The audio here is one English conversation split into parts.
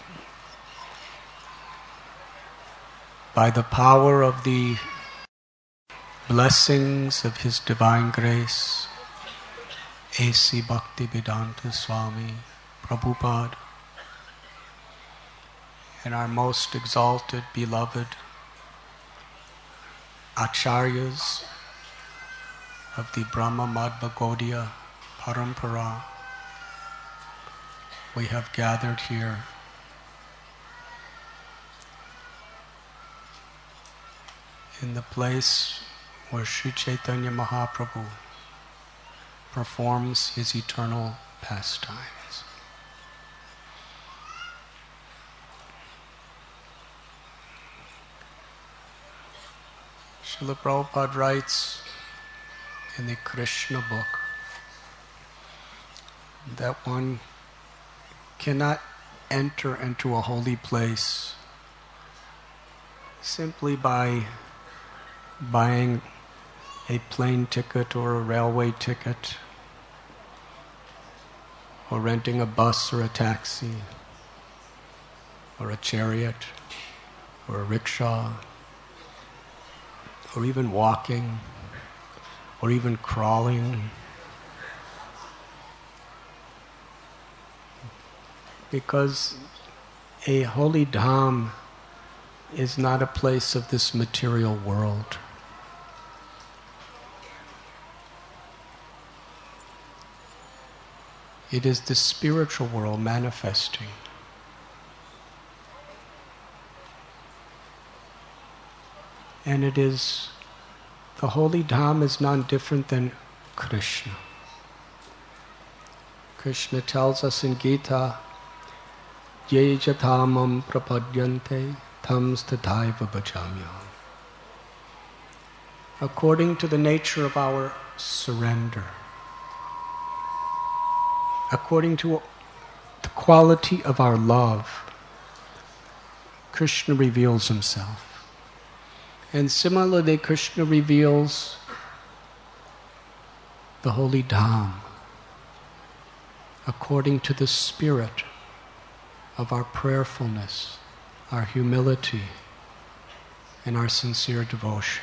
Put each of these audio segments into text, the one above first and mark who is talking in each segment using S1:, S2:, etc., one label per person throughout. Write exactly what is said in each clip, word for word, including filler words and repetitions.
S1: By the power of the blessings of His Divine Grace, A C Bhaktivedanta Swami Prabhupada, and our most exalted, beloved Acharyas of the Brahma Madhva Gaudiya Parampara, we have gathered here in the place where Sri Chaitanya Mahaprabhu performs his eternal pastimes. Srila Prabhupada writes in the Krishna book that one cannot enter into a holy place simply by buying a plane ticket or a railway ticket, or renting a bus or a taxi, or a chariot, or a rickshaw, or even walking, or even crawling. Because a holy dham is not a place of this material world. It is the spiritual world manifesting. And it is, the holy dham is none different than Krishna. Krishna tells us in Gita, Ye jathamam prapadyante tams tathaiva bhajamyam. According to the nature of our surrender, according to the quality of our love, Krishna reveals Himself. And similarly, Krishna reveals the holy dham according to the spirit of our prayerfulness, our humility, and our sincere devotion.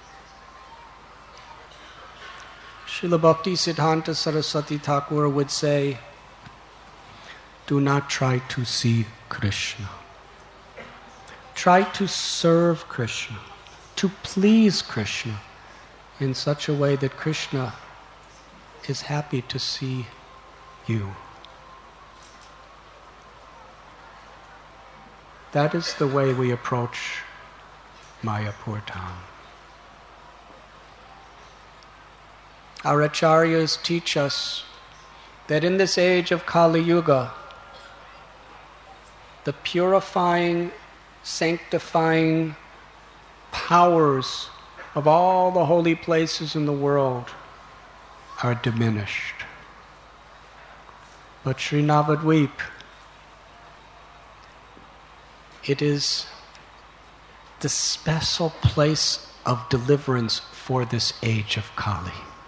S1: Srila Bhakti Siddhanta Saraswati Thakur would say, do not try to see Krishna. Try to serve Krishna, to please Krishna in such a way that Krishna is happy to see you. That is the way we approach Mayapur Dham. Our acharyas teach us that in this age of Kali Yuga, the purifying, sanctifying powers of all the holy places in the world are diminished. But Sri Navadvip, it is the special place of deliverance for this age of Kali.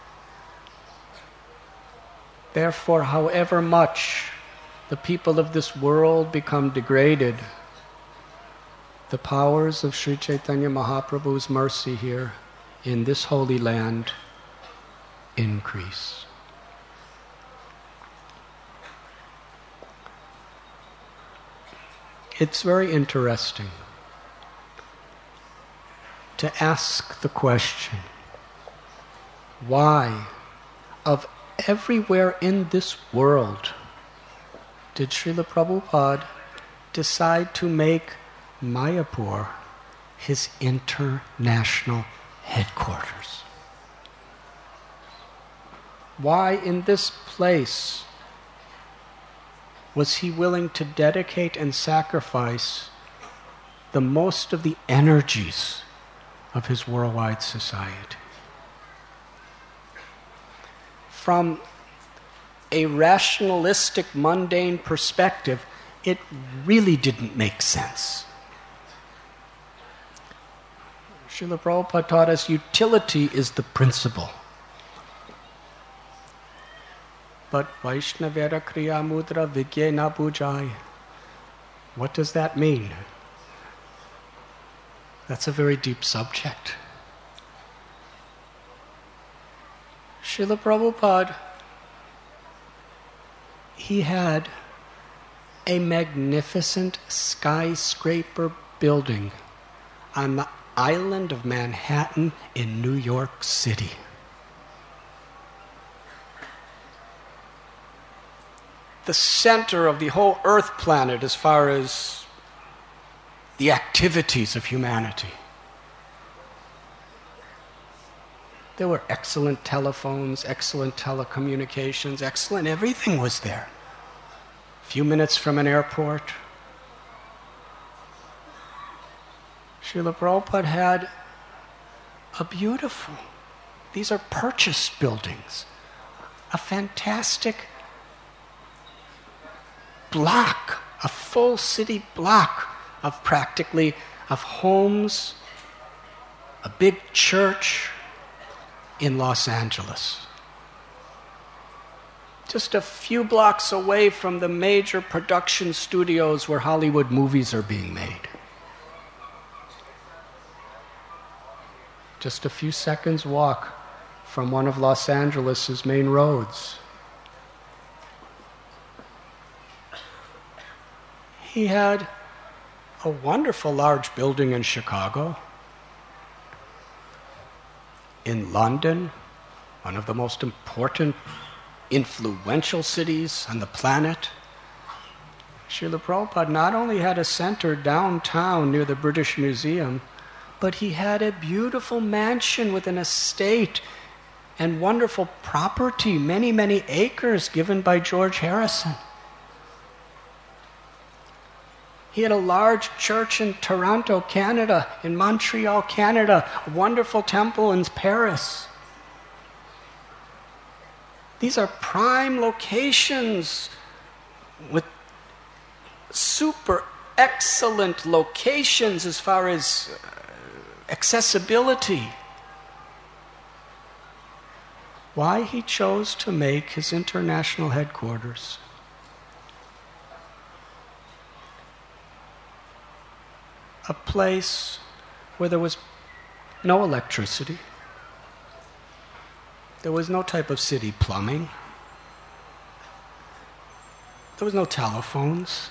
S1: Therefore, however much the people of this world become degraded, the powers of Sri Chaitanya Mahaprabhu's mercy here in this holy land increase. It's very interesting to ask the question, why, of everywhere in this world, did Srila Prabhupada decide to make Mayapur his international headquarters? Why in this place was he willing to dedicate and sacrifice the most of the energies of his worldwide society? From a rationalistic, mundane perspective, it really didn't make sense. Srila Prabhupada taught us utility is the principle. But Vaishnavera Kriya Mudra Vigya Na Pujai. What does that mean? That's a very deep subject. Srila Prabhupada, he had a magnificent skyscraper building on the island of Manhattan in New York City. The center of the whole Earth planet as far as the activities of humanity. There were excellent telephones, excellent telecommunications, excellent everything was there. A few minutes from an airport. Srila Prabhupada had a beautiful, these are purchased buildings, a fantastic block, a full city block of practically, of homes, a big church in Los Angeles. Just a few blocks away from the major production studios where Hollywood movies are being made. Just a few seconds walk from one of Los Angeles' main roads. He had a wonderful large building in Chicago, in London, one of the most important, influential cities on the planet. Srila Prabhupada not only had a center downtown near the British Museum, but he had a beautiful mansion with an estate and wonderful property, many, many acres given by George Harrison. He had a large church in Toronto, Canada, in Montreal, Canada, a wonderful temple in Paris. These are prime locations with super excellent locations as far as accessibility. Why he chose to make his international headquarters a place where there was no electricity, there was no type of city plumbing, there was no telephones.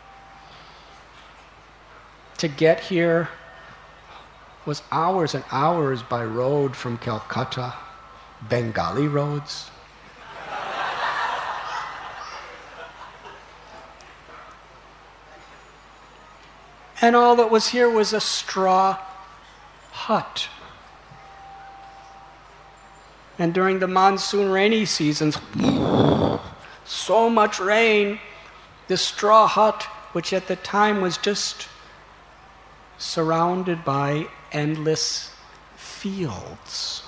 S1: To get here was hours and hours by road from Calcutta, Bengali roads. And all that was here was a straw hut. And during the monsoon rainy seasons, so much rain, this straw hut, which at the time was just surrounded by endless fields.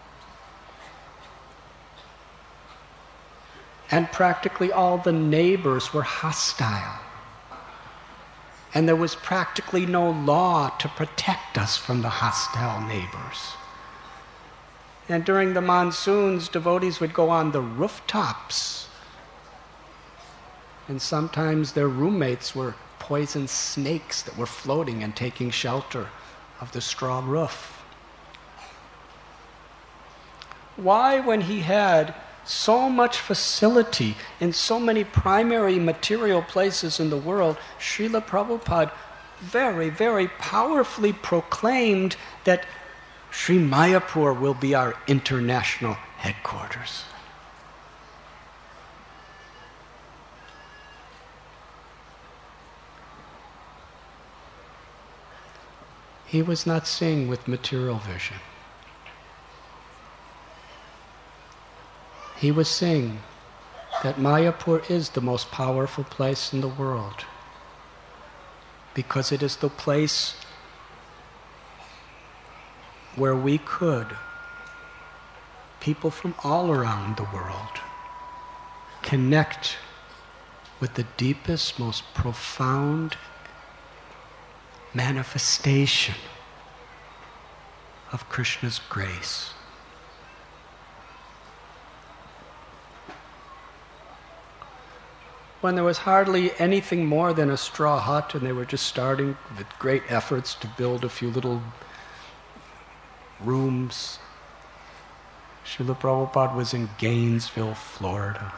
S1: And practically all the neighbors were hostile. And there was practically no law to protect us from the hostile neighbors. And during the monsoons, devotees would go on the rooftops. And sometimes their roommates were poison snakes that were floating and taking shelter of the straw roof. Why, when he had so much facility in so many primary material places in the world, Srila Prabhupada very, very powerfully proclaimed that Sri Mayapur will be our international headquarters. He was not seeing with material vision. He was saying that Mayapur is the most powerful place in the world because it is the place where we could, people from all around the world, connect with the deepest, most profound manifestation of Krishna's grace. when there was hardly anything more than a straw hut and they were just starting with great efforts to build a few little rooms. Srila Prabhupada was in Gainesville, Florida.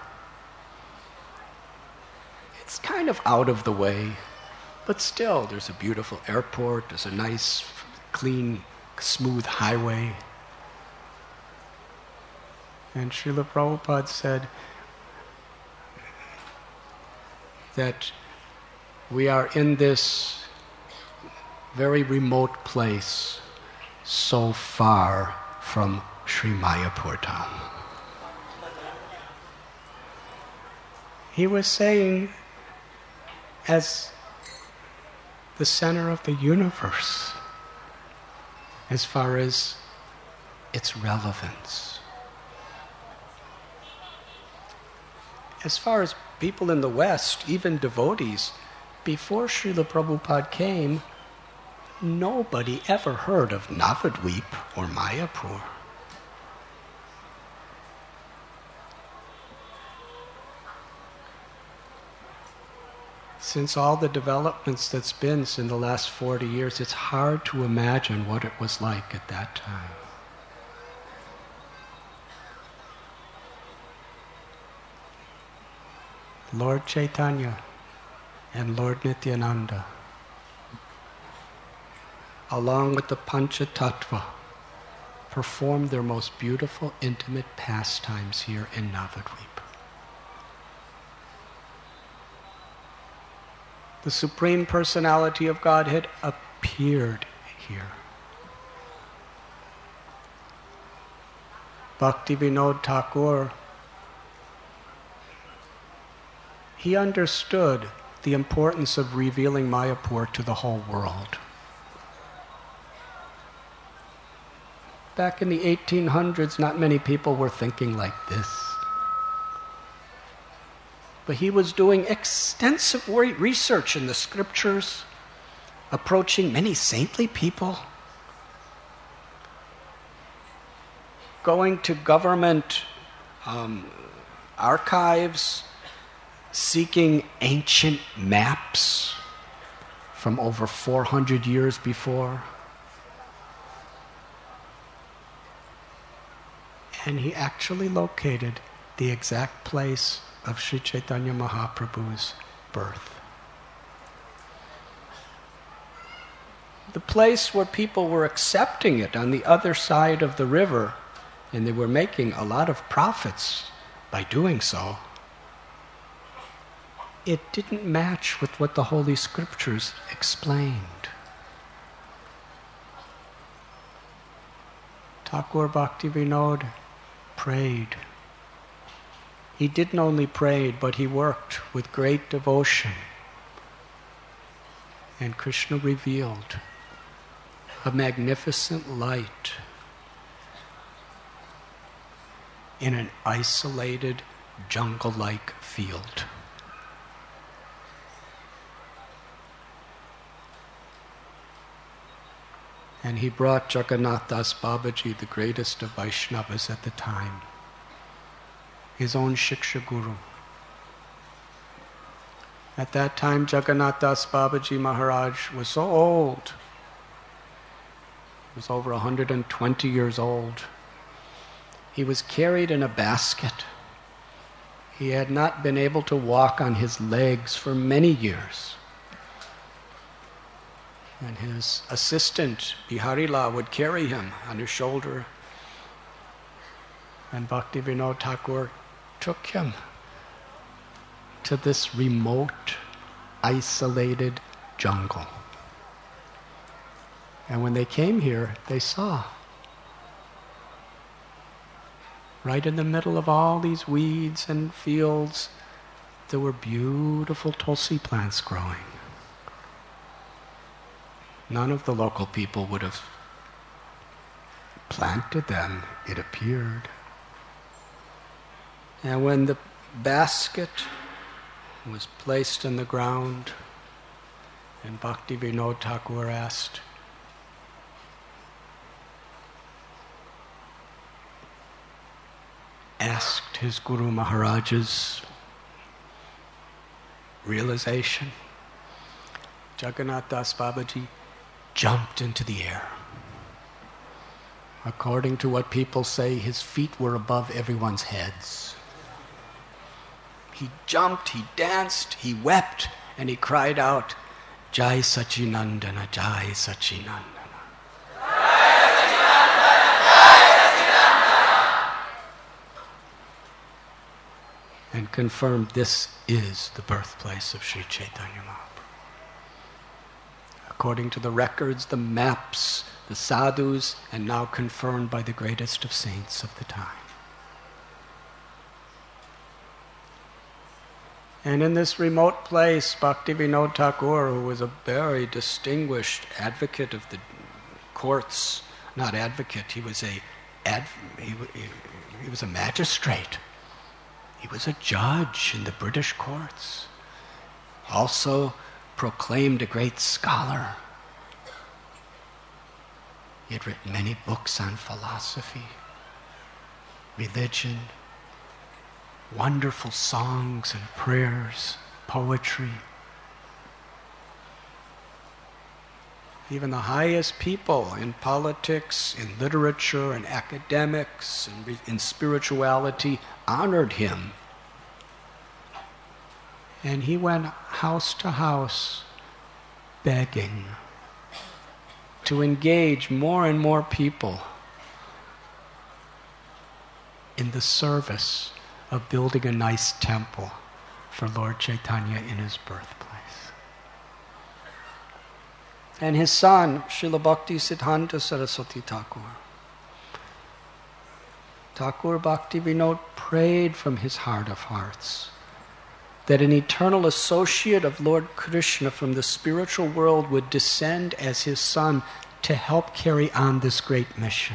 S1: It's kind of out of the way, but still there's a beautiful airport, there's a nice, clean, smooth highway. And Srila Prabhupada said that we are in this very remote place, so far from Sri Mayapur town. He was saying, as the center of the universe, as far as its relevance. As far as people in the West, even devotees, before Srila Prabhupada came, nobody ever heard of Navadvip or Mayapur. Since all the developments that's been in the last forty years, it's hard to imagine what it was like at that time. Lord Chaitanya and Lord Nityananda, along with the Panchatattva, performed their most beautiful, intimate pastimes here in Navadvip. The Supreme Personality of Godhead appeared here. Bhaktivinoda Thakur, he understood the importance of revealing Mayapur to the whole world. Back in the eighteen hundreds, not many people were thinking like this. But he was doing extensive research in the scriptures, approaching many saintly people, going to government um, archives, seeking ancient maps from over four hundred years before. And he actually located the exact place of Sri Chaitanya Mahaprabhu's birth. The place where people were accepting it on the other side of the river, and they were making a lot of profits by doing so, it didn't match with what the Holy Scriptures explained. Thakur Bhaktivinoda prayed. He didn't only pray, but he worked with great devotion. And Krishna revealed a magnificent light in an isolated, jungle-like field. And he brought Jagannath Das Babaji, the greatest of Vaishnavas at the time, his own Shiksha Guru. At that time, Jagannath Das Babaji Maharaj was so old. He was over one hundred twenty years old. He was carried in a basket. He had not been able to walk on his legs for many years. And his assistant, Biharila, would carry him on his shoulder. And Bhaktivinoda Thakur took him to this remote, isolated jungle. And when they came here, they saw, right in the middle of all these weeds and fields, there were beautiful tulsi plants growing. None of the local people would have planted them, it appeared. And when the basket was placed in the ground, and Bhaktivinoda Thakur asked, asked his Guru Maharajas, realization, Jagannath Das Babaji jumped into the air. According to what people say, his feet were above everyone's heads. He jumped, he danced, he wept, and he cried out, Jai Sachinandana, Jai Sachinandana. And confirmed this is the birthplace of Sri Chaitanya Mahaprabhu. According to the records, the maps, the sadhus, and now confirmed by the greatest of saints of the time. And in this remote place, Bhaktivinoda Thakur, who was a very distinguished advocate of the courts, not advocate, he was a adv- he, he, he was a magistrate. He was a judge in the British courts. Also proclaimed a great scholar. He had written many books on philosophy, religion, wonderful songs and prayers, poetry. Even the highest people in politics, in literature, in academics, and in spirituality honored him. And he went house to house begging to engage more and more people in the service of building a nice temple for Lord Chaitanya in his birthplace. And his son, Srila Bhakti Siddhanta Saraswati Thakur. Thakur Bhaktivinoda prayed from his heart of hearts that an eternal associate of Lord Krishna from the spiritual world would descend as his son to help carry on this great mission.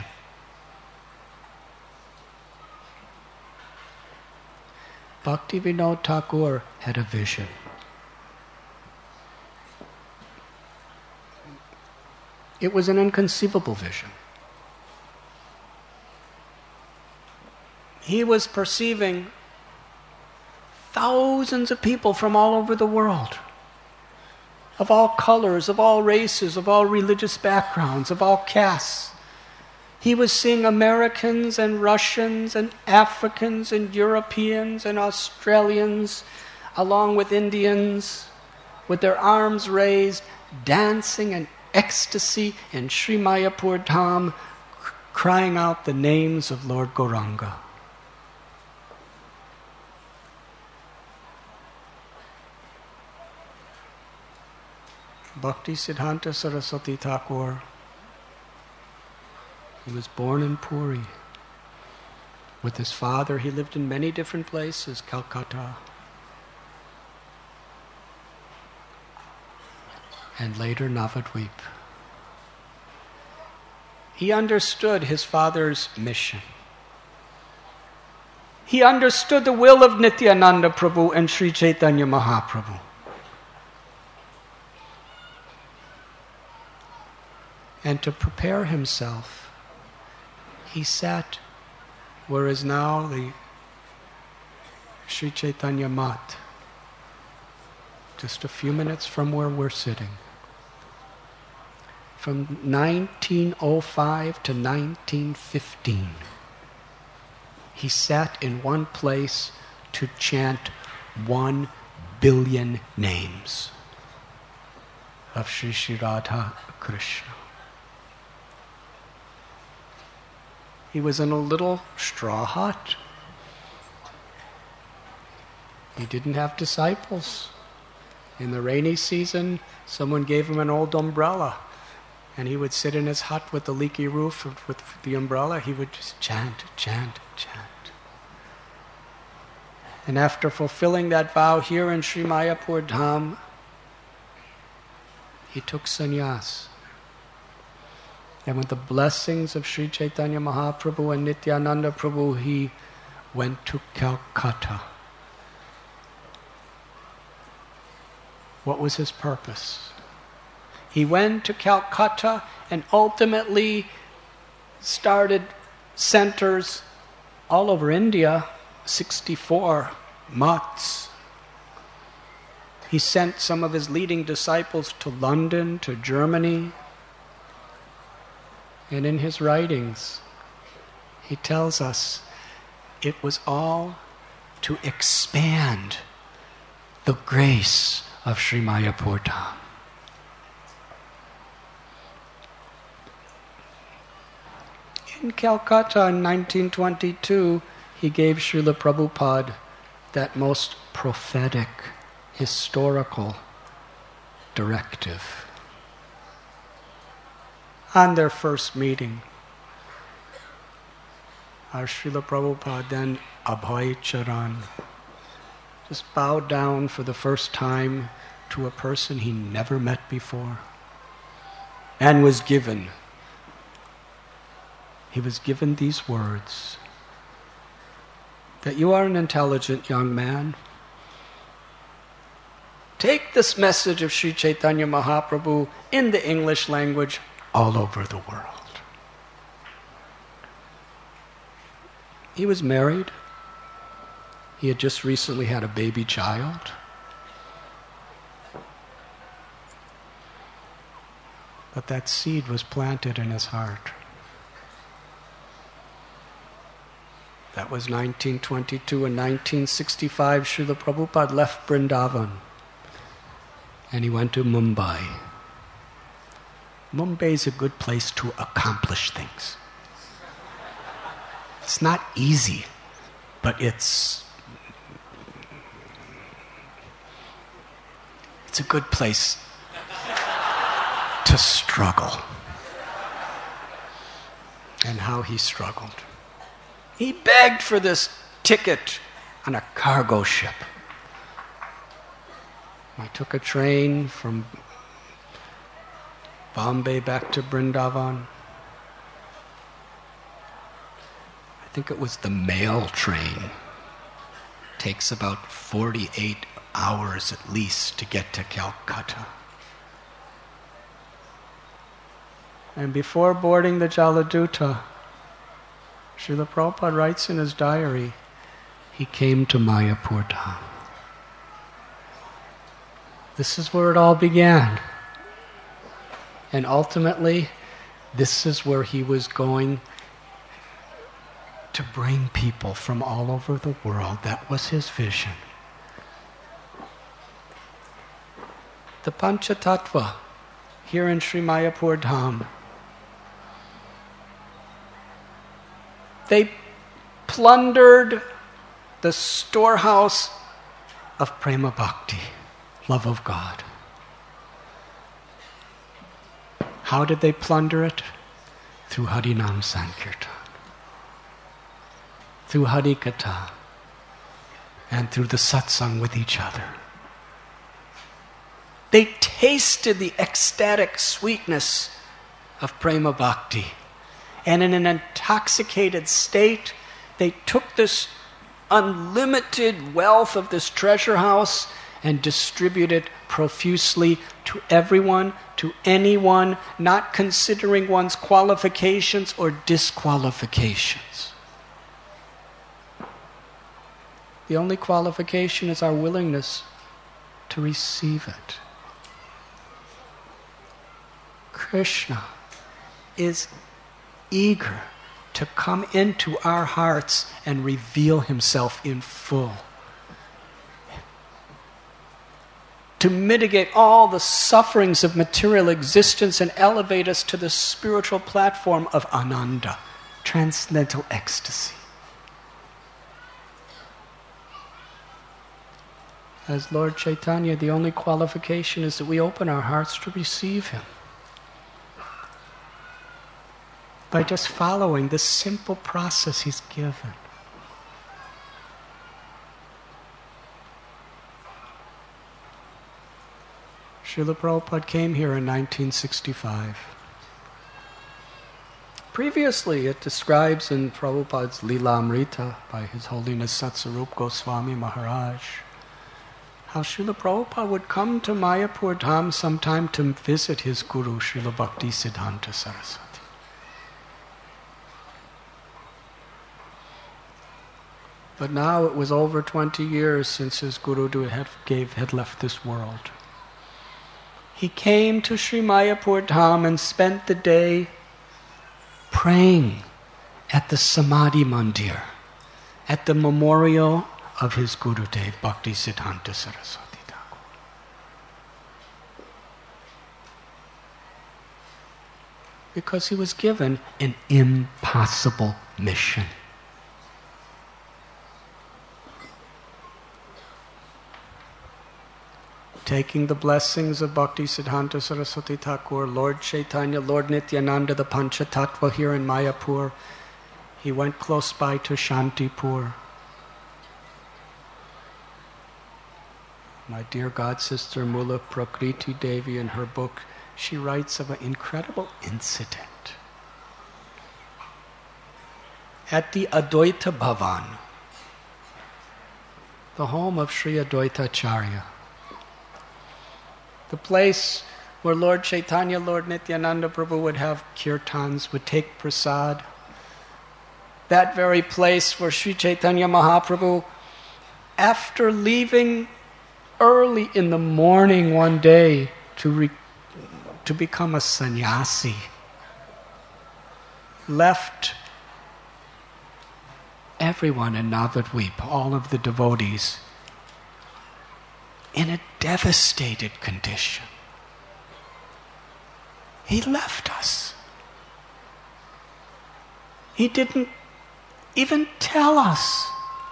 S1: Bhaktivinoda Thakur had a vision. It was an inconceivable vision. He was perceiving thousands of people from all over the world, of all colors, of all races, of all religious backgrounds, of all castes. He was seeing Americans and Russians and Africans and Europeans and Australians, along with Indians, with their arms raised, dancing in ecstasy in Sri Mayapur Dham, crying out the names of Lord Gauranga. Bhakti Siddhanta Saraswati Thakur, he was born in Puri. With his father, he lived in many different places, Calcutta, and later Navadvip. He understood his father's mission. He understood the will of Nityananda Prabhu and Sri Chaitanya Mahaprabhu. And to prepare himself, he sat where is now the Sri Chaitanya Mat, just a few minutes from where we're sitting. From nineteen oh five to nineteen fifteen, he sat in one place to chant one billion names of Sri Sri Radha Krishna. He was in a little straw hut. He didn't have disciples. In the rainy season, someone gave him an old umbrella, and he would sit in his hut with the leaky roof with the umbrella. He would just chant, chant, chant. And after fulfilling that vow here in Sri Mayapur Dham, he took sannyas. And with the blessings of Sri Chaitanya Mahaprabhu and Nityananda Prabhu, he went to Calcutta. What was his purpose? He went to Calcutta and ultimately started centers all over India, sixty-four mats. He sent some of his leading disciples to London, to Germany. And in his writings, he tells us it was all to expand the grace of Sri Mayapur Dham. In Calcutta in nineteen twenty-two, he gave Srila Prabhupada that most prophetic, historical directive. On their first meeting, our Srila Prabhupada then Abhay Charan just bowed down for the first time to a person he never met before and was given. He was given these words, that you are an intelligent young man. Take this message of Sri Chaitanya Mahaprabhu in the English language all over the world. He was married. He had just recently had a baby child. But that seed was planted in his heart. That was nineteen twenty-two. In nineteen sixty-five, Srila Prabhupada left Vrindavan and he went to Mumbai. Mumbai is a good place to accomplish things. It's not easy, but it's it's a good place to struggle. And how he struggled. He begged for this ticket on a cargo ship. He took a train from Bombay back to Vrindavan. I think it was the mail train. Takes about forty-eight hours at least to get to Calcutta. And before boarding the Jaladuta, Srila Prabhupada writes in his diary, he came to Mayapur Dham. This is where it all began. And ultimately, this is where he was going to bring people from all over the world. That was his vision. The Panchatattva, here in Sri Mayapur Dham, they plundered the storehouse of Prema Bhakti, love of God. How did they plunder it? Through Harinam Sankirtan, through Harikatha, and through the satsang with each other. They tasted the ecstatic sweetness of Prema Bhakti. And in an intoxicated state, they took this unlimited wealth of this treasure house and distributed profusely to everyone, to anyone, not considering one's qualifications or disqualifications. The only qualification is our willingness to receive it. Krishna is eager to come into our hearts and reveal himself in full. To mitigate all the sufferings of material existence and elevate us to the spiritual platform of Ananda, transcendental ecstasy. As Lord Chaitanya, the only qualification is that we open our hearts to receive him. By just following this simple process he's given. Srila Prabhupada came here in nineteen sixty-five. Previously, it describes in Prabhupada's Lila Amrita by His Holiness Satsarup Goswami Maharaj how Srila Prabhupada would come to Mayapur Dham sometime to visit his guru, Srila Bhakti Siddhanta Saraswati. But now it was over twenty years since his Guru had, gave, had left this world. He came to Sri Mayapur Dham and spent the day praying at the Samadhi Mandir, at the memorial of his Gurudev, Bhaktisiddhanta Saraswati Thakur. Because he was given an impossible mission. Taking the blessings of Bhaktisiddhanta Saraswati Thakur, Lord Chaitanya, Lord Nityananda, the Panchatattva here in Mayapur, he went close by to Shantipur. My dear god sister Mula Prakriti Devi, in her book, she writes of an incredible incident. At the Advaita Bhavan, the home of Sri Advaita Acharya, the place where Lord Chaitanya, Lord Nityananda Prabhu would have kirtans, would take prasad. That very place where Sri Chaitanya Mahaprabhu, after leaving early in the morning one day to, re- to become a sannyasi, left everyone in Navadvip, all of the devotees, in a devastated condition. He left us. He didn't even tell us.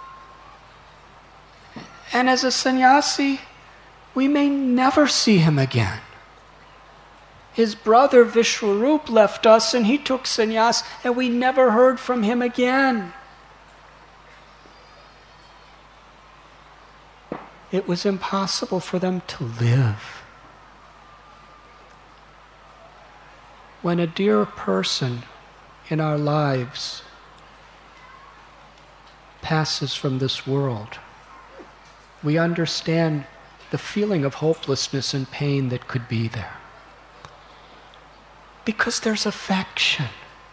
S1: And as a sannyasi, we may never see him again. His brother Vishwarup left us and he took sannyas, and we never heard from him again. It was impossible for them to live. When a dear person in our lives passes from this world, we understand the feeling of hopelessness and pain that could be there. Because there's affection.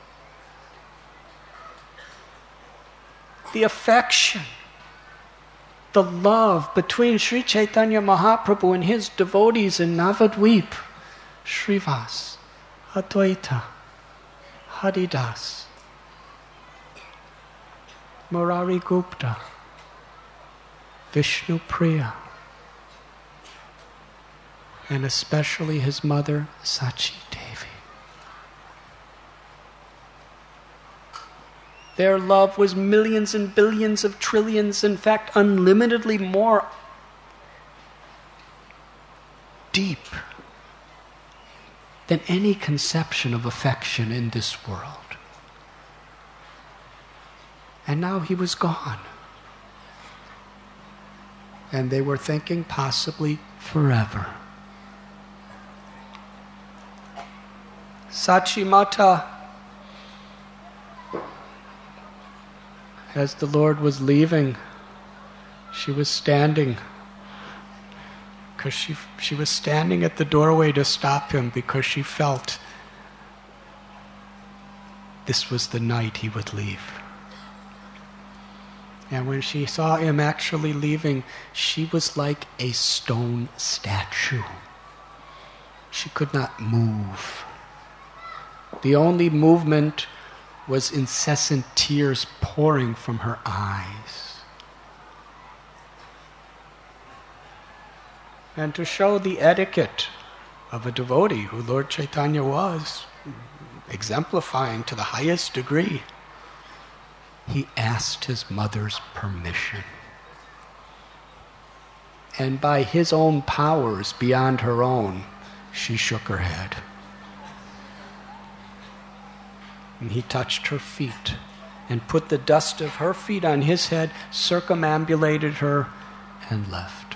S1: The affection, the love between Sri Chaitanya Mahaprabhu and his devotees in Navadvip, Srivas, Advaita, Haridas, Murari Gupta, Vishnu Priya, and especially his mother, Sachi Devi. Their love was millions and billions of trillions, in fact, unlimitedly more deep than any conception of affection in this world. And now he was gone. And they were thinking possibly forever. Sachi Mata, as the Lord was leaving, she was standing, because she, she was standing at the doorway to stop him, because she felt this was the night he would leave. And when she saw him actually leaving, she was like a stone statue. She could not move. The only movement was incessant tears pouring from her eyes. And to show the etiquette of a devotee, who Lord Chaitanya was, exemplifying to the highest degree, he asked his mother's permission. And by his own powers beyond her own, she shook her head. And he touched her feet and put the dust of her feet on his head, circumambulated her, and left.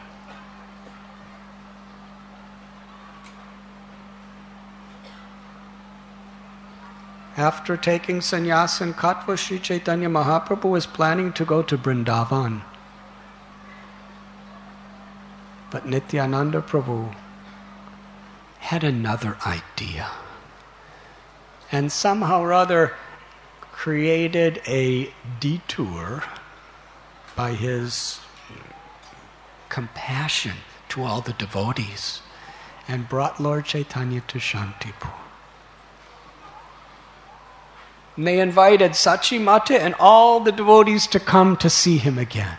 S1: After taking sannyas in Katwa, Sri Chaitanya Mahaprabhu was planning to go to Vrindavan. But Nityananda Prabhu had another idea. And somehow or other created a detour by his compassion to all the devotees and brought Lord Chaitanya to Shantipur. And they invited Sachimata and all the devotees to come to see him again.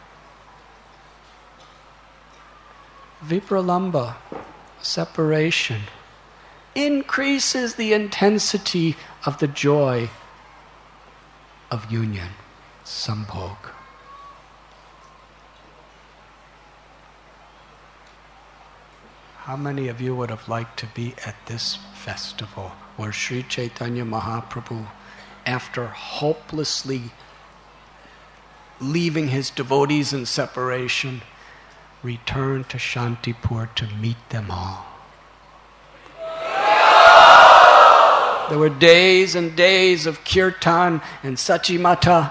S1: Vipralamba, separation, increases the intensity of the joy of union, sambhog. How many of you would have liked to be at this festival where Sri Chaitanya Mahaprabhu, after hopelessly leaving his devotees in separation, returned to Shantipur to meet them all? There were days and days of kirtan and Sachimata.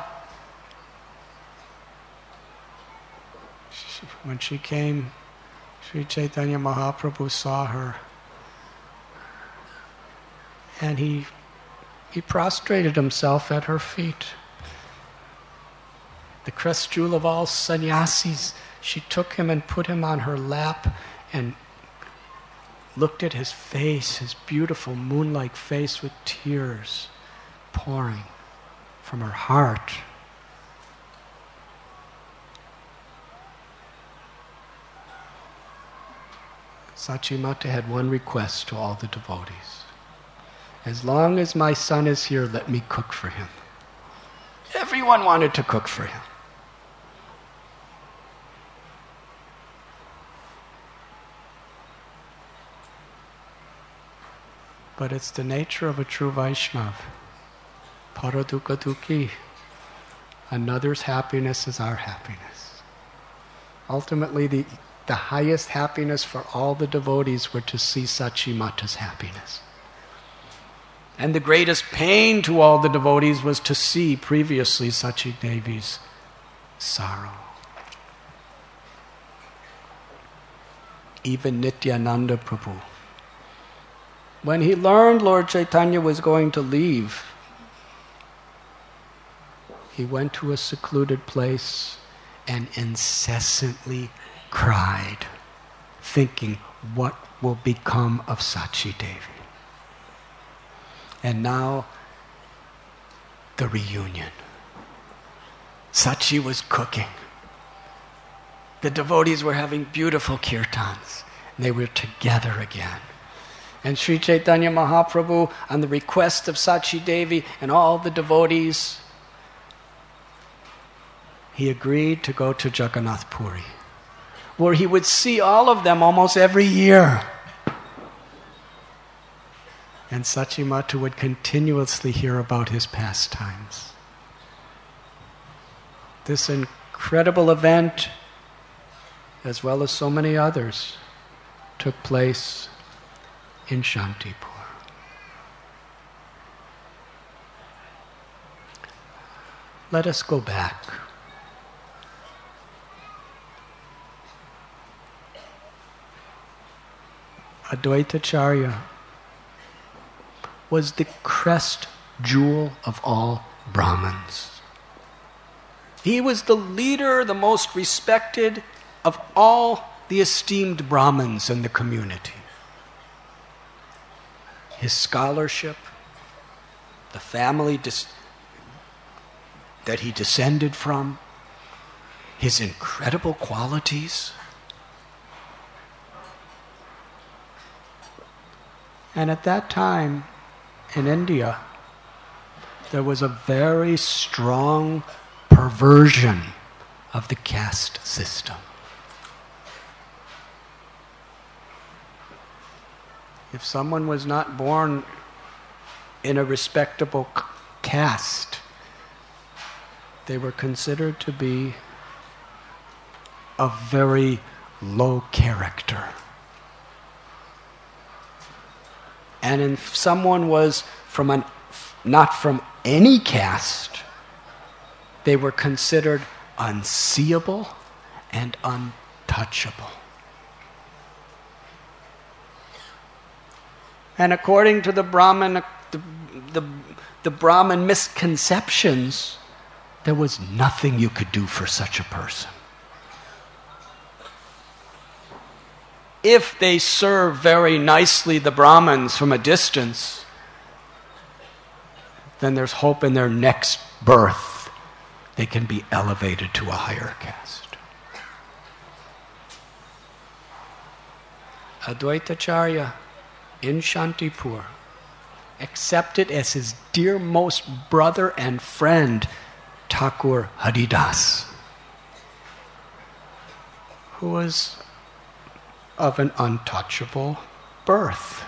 S1: When she came, Sri Chaitanya Mahaprabhu saw her, and he he prostrated himself at her feet. The crest jewel of all sannyasis, she took him and put him on her lap and looked at his face, his beautiful moon-like face, with tears pouring from her heart. Sachimata had one request to all the devotees. As long as my son is here, let me cook for him. Everyone wanted to cook for him. But it's the nature of a true Vaishnav. Paradukkha dukhi. Another's happiness is our happiness. Ultimately, the, the highest happiness for all the devotees were to see Sachimata's happiness. And the greatest pain to all the devotees was to see previously Sachi Devi's sorrow. Even Nityananda Prabhu, when he learned Lord Chaitanya was going to leave, he went to a secluded place and incessantly cried, thinking, what will become of Sachi Devi? And now, the reunion. Sachi was cooking. The devotees were having beautiful kirtans. And they were together again. And Sri Chaitanya Mahaprabhu, on the request of Sachi Devi and all the devotees, he agreed to go to Jagannath Puri, where he would see all of them almost every year. And Sachimata would continuously hear about his pastimes. This incredible event, as well as so many others, took place in Shantipur. Let us go back. Advaitacharya was the crest jewel of all Brahmins. He was the leader, the most respected of all the esteemed Brahmins in the community. His scholarship, the family dis- that he descended from, his incredible qualities. And at that time, in India, there was a very strong perversion of the caste system. If someone was not born in a respectable caste, they were considered to be of very low character. And if someone was from an, not from any caste, they were considered unseeable and untouchable. And according to the Brahmin, the, the, the Brahmin misconceptions, there was nothing you could do for such a person. If they serve very nicely the Brahmins from a distance, then there's hope in their next birth. They can be elevated to a higher caste. Advaitacharya in Shantipur accepted as his dearmost brother and friend Thakur Haridas, who was of an untouchable birth.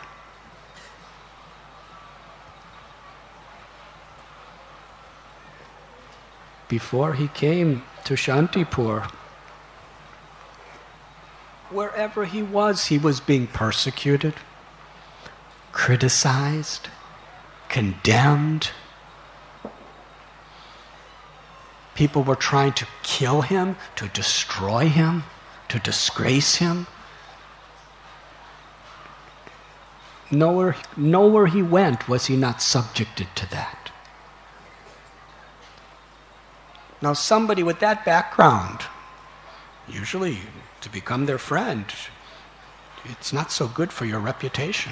S1: Before he came to Shantipur, wherever he was, he was being persecuted, criticized, condemned. People were trying to kill him, to destroy him, to disgrace him. Nowhere, nowhere he went was he not subjected to that. Now somebody with that background, usually to become their friend, it's not so good for your reputation.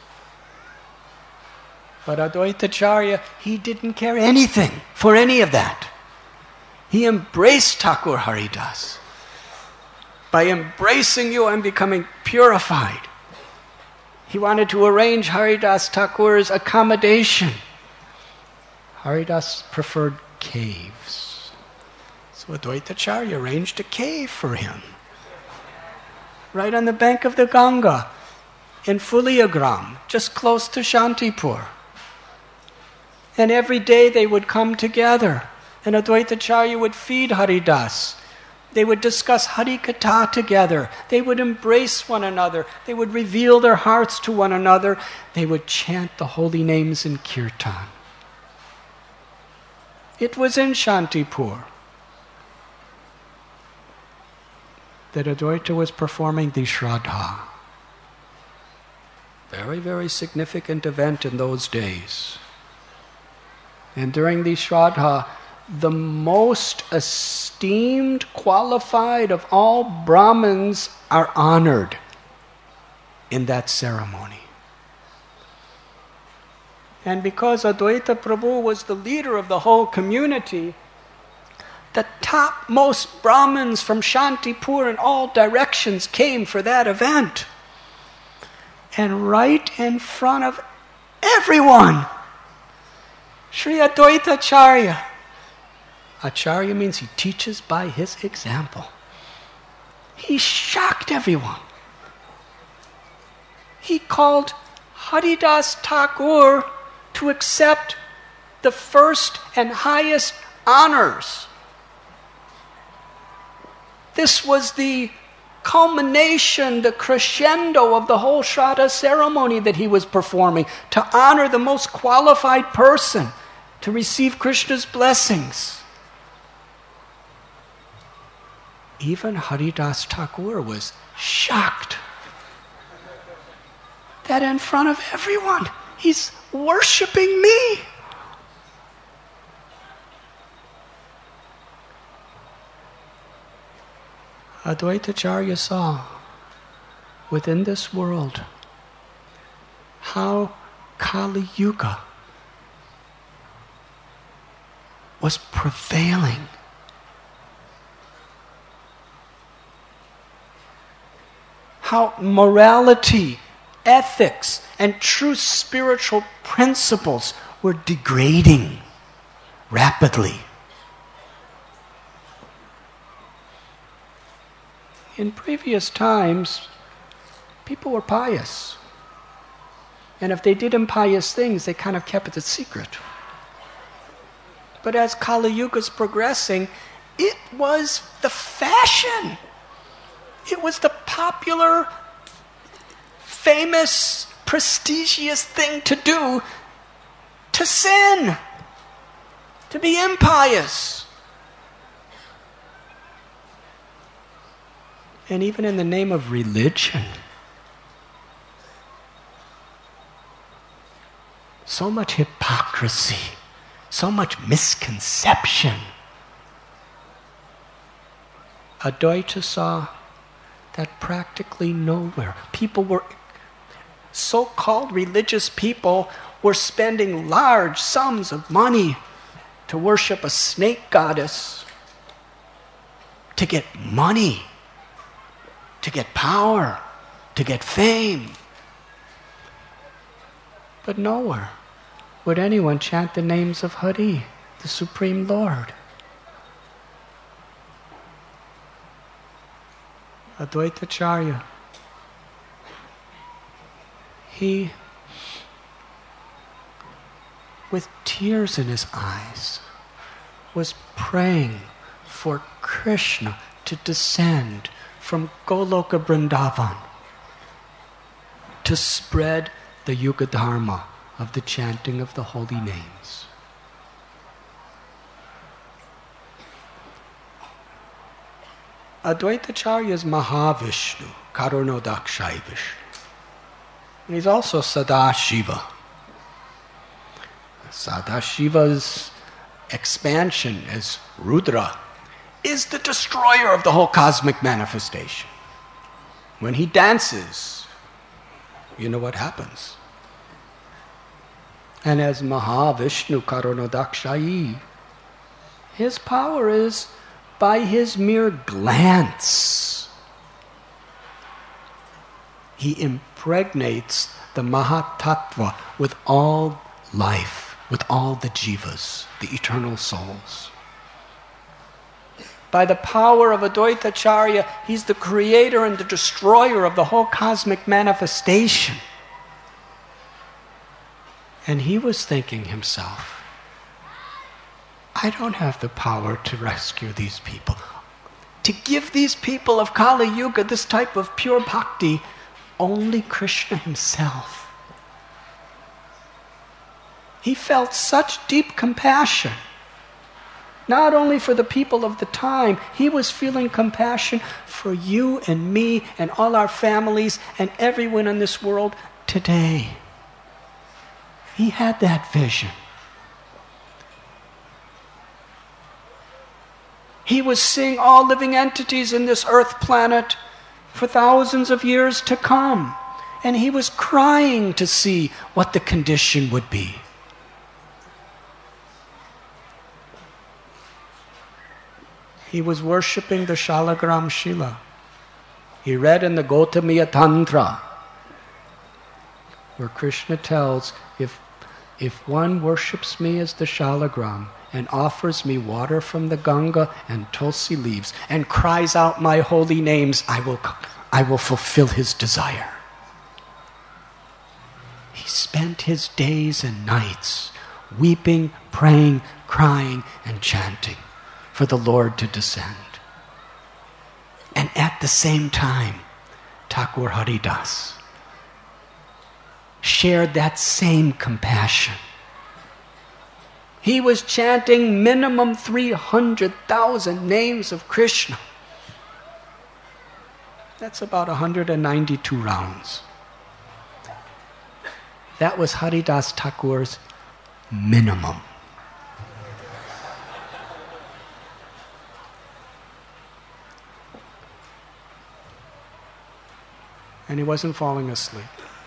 S1: But Advaitacharya, he didn't care anything for any of that. He embraced Thakur Haridas. By embracing you, I'm becoming purified. He wanted to arrange Haridas Thakur's accommodation. Haridas preferred caves. So Advaitacharya arranged a cave for him. Right on the bank of the Ganga, in Fuliagram, just close to Shantipur. And every day they would come together, and Advaitacharya would feed Haridas. They would discuss Harikatha together. They would embrace one another. They would reveal their hearts to one another. They would chant the holy names in kirtan. It was in Shantipur that Advaita was performing the Shraddha. Very, very significant event in those days. And during the Shraddha, the most esteemed, qualified of all Brahmins are honored in that ceremony. And because Advaita Prabhu was the leader of the whole community, the topmost Brahmins from Shantipur in all directions came for that event. And right in front of everyone, Sri Advaitacharya. Acharya means he teaches by his example. He shocked everyone. He called Haridas Thakur to accept the first and highest honors. This was the culmination, the crescendo of the whole Shraddha ceremony that he was performing, to honor the most qualified person to receive Krishna's blessings. Even Haridas Thakur was shocked that in front of everyone, he's worshipping me. Advaitacharya saw within this world how Kali Yuga was prevailing. How morality, ethics, and true spiritual principles were degrading rapidly. In previous times, people were pious. And if they did impious things, they kind of kept it a secret. But as Kali Yuga is progressing, it was the fashion. It was the popular, famous, prestigious thing to do, to sin, to be impious. And even in the name of religion, so much hypocrisy, so much misconception Advaita saw that practically nowhere, people were, so-called religious people were spending large sums of money to worship a snake goddess, to get money, to get power, to get fame. But nowhere would anyone chant the names of Hari, the Supreme Lord. Advaitacharya, he, with tears in his eyes, was praying for Krishna to descend from Goloka Vrindavan to spread the Yuga Dharma of the chanting of the holy names. Advaitacharya is Mahavishnu, Karunodakshai Vishnu. And he's also Sadashiva. Sadashiva's expansion as Rudra is the destroyer of the whole cosmic manifestation. When he dances, you know what happens. And as Mahavishnu Karunodakshai, his power is by his mere glance. He impregnates the Mahatattva with all life, with all the jivas, the eternal souls. By the power of Advaitacharya, he's the creator and the destroyer of the whole cosmic manifestation. And he was thinking himself, I don't have the power to rescue these people. To give these people of Kali Yuga this type of pure bhakti, only Krishna himself. He felt such deep compassion, not only for the people of the time, he was feeling compassion for you and me and all our families and everyone in this world today. He had that vision. He was seeing all living entities in this earth planet for thousands of years to come. And he was crying to see what the condition would be. He was worshipping the Shalagram Shila. He read in the Gautamiya Tantra, where Krishna tells, if, if one worships me as the Shalagram, and offers me water from the Ganga and tulsi leaves, and cries out my holy names, I will, I will fulfill his desire. He spent his days and nights weeping, praying, crying, and chanting for the Lord to descend. And at the same time, Thakur Haridas shared that same compassion. He was chanting minimum three hundred thousand names of Krishna. That's about one hundred ninety-two rounds. That was Haridas Thakur's minimum. And he wasn't falling asleep.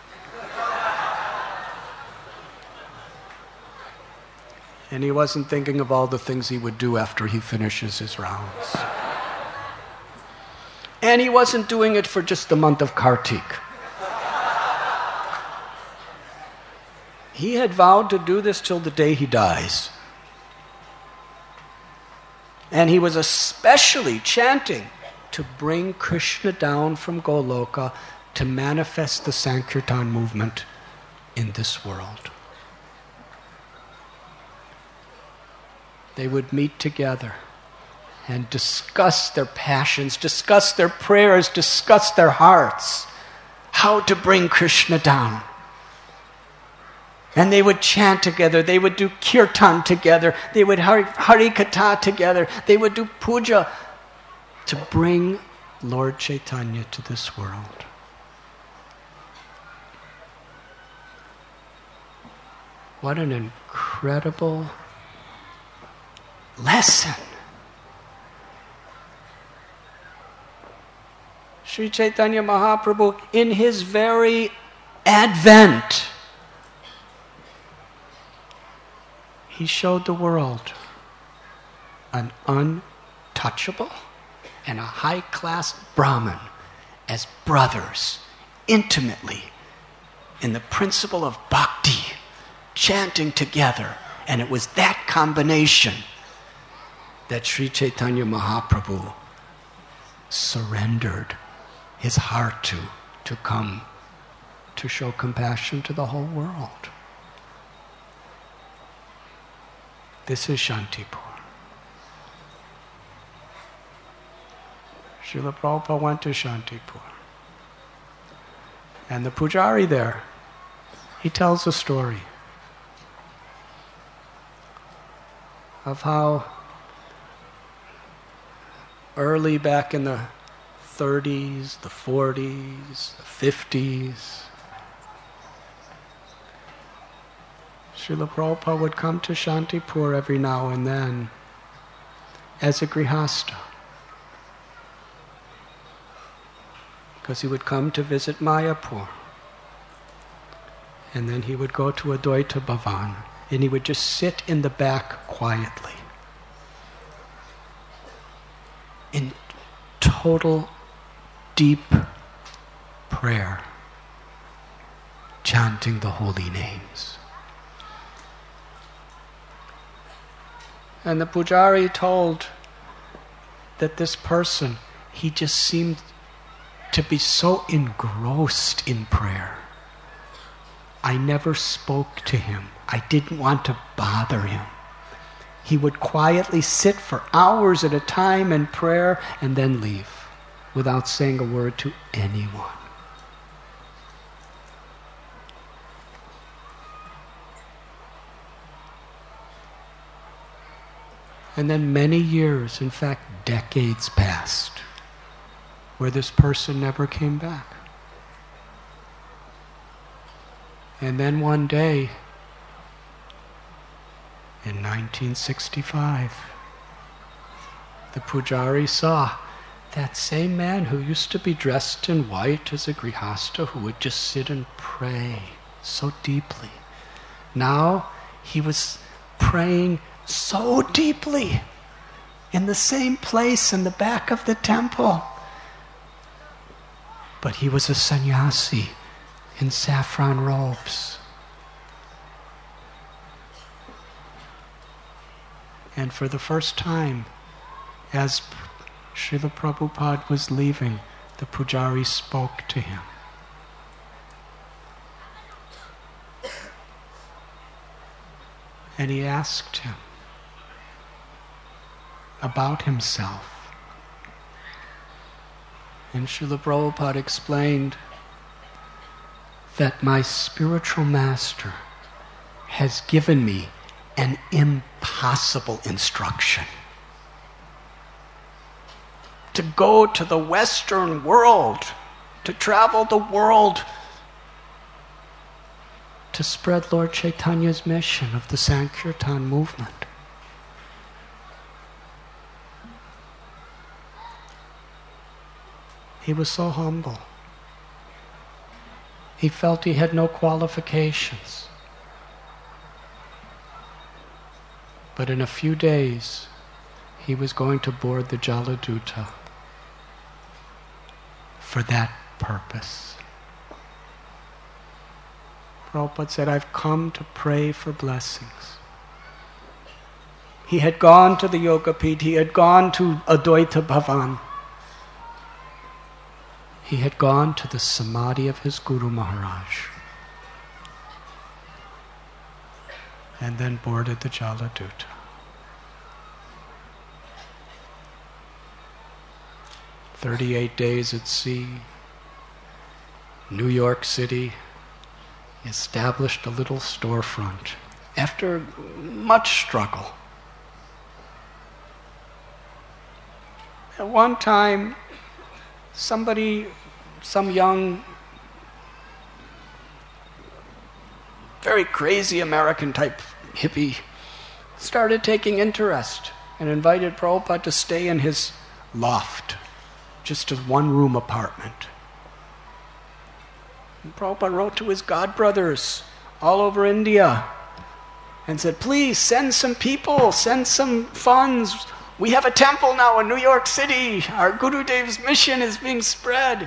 S1: And he wasn't thinking of all the things he would do after he finishes his rounds. And he wasn't doing it for just the month of Kartik. He had vowed to do this till the day he dies. And he was especially chanting to bring Krishna down from Goloka to manifest the Sankirtan movement in this world. They would meet together and discuss their passions, discuss their prayers, discuss their hearts, how to bring Krishna down. And they would chant together, they would do kirtan together, they would hari, hari katha together, they would do puja to bring Lord Chaitanya to this world. What an incredible lesson. Sri Chaitanya Mahaprabhu, in his very advent, he showed the world an untouchable and a high-class Brahmin as brothers, intimately, in the principle of bhakti, chanting together. And it was that combination that Sri Chaitanya Mahaprabhu surrendered his heart to, to come to show compassion to the whole world. This is Shantipur. Srila Prabhupada went to Shantipur. And the Pujari there, he tells a story of how early back in the thirties, the forties, the fifties, Srila Prabhupada would come to Shantipur every now and then as a grihasta. Because he would come to visit Mayapur. And then he would go to Advaita Bhavan, and he would just sit in the back quietly, in total, deep prayer, chanting the holy names. And the Pujari told that this person, he just seemed to be so engrossed in prayer. I never spoke to him. I didn't want to bother him. He would quietly sit for hours at a time in prayer and then leave without saying a word to anyone. And then many years, in fact decades passed, where this person never came back. And then one day, in nineteen sixty-five, the Pujari saw that same man who used to be dressed in white as a grihasta, who would just sit and pray so deeply. Now he was praying so deeply in the same place in the back of the temple. But he was a sannyasi in saffron robes. And for the first time, as Srila Prabhupada was leaving, the Pujari spoke to him. And he asked him about himself. And Srila Prabhupada explained that my spiritual master has given me an impossible instruction. To go to the Western world, to travel the world, to spread Lord Chaitanya's mission of the Sankirtan movement. He was so humble. He felt he had no qualifications. But in a few days, he was going to board the Jaladuta for that purpose. Prabhupada said, I've come to pray for blessings. He had gone to the Yogapith, he had gone to Advaita Bhavan. He had gone to the samadhi of his Guru Maharaj. And then boarded the Jaladuta. Thirty-eight days at sea, New York City, established a little storefront after much struggle. At one time, somebody, some young, very crazy American type hippie, started taking interest and invited Prabhupada to stay in his loft. just a one-room apartment. And Prabhupada wrote to his godbrothers all over India and said, please send some people, send some funds. We have a temple now in New York City. Our Gurudev's mission is being spread.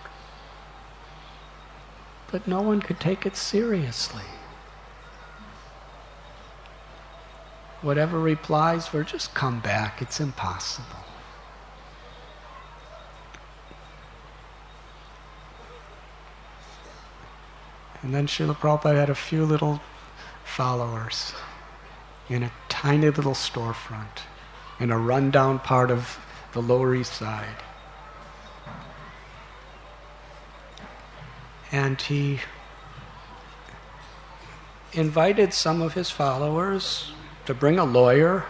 S1: But no one could take it seriously. Whatever replies were, just come back, it's impossible. And then Srila Prabhupada had a few little followers in a tiny little storefront in a rundown part of the Lower East Side. And he invited some of his followers to bring a lawyer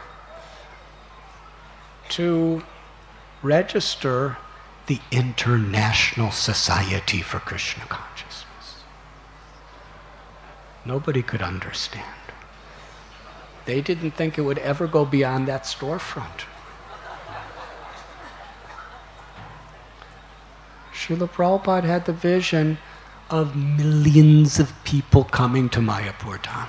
S1: to register the International Society for Krishna Consciousness. Nobody could understand. They didn't think it would ever go beyond that storefront. Srila Prabhupada had the vision of millions of people coming to Mayapur Dham.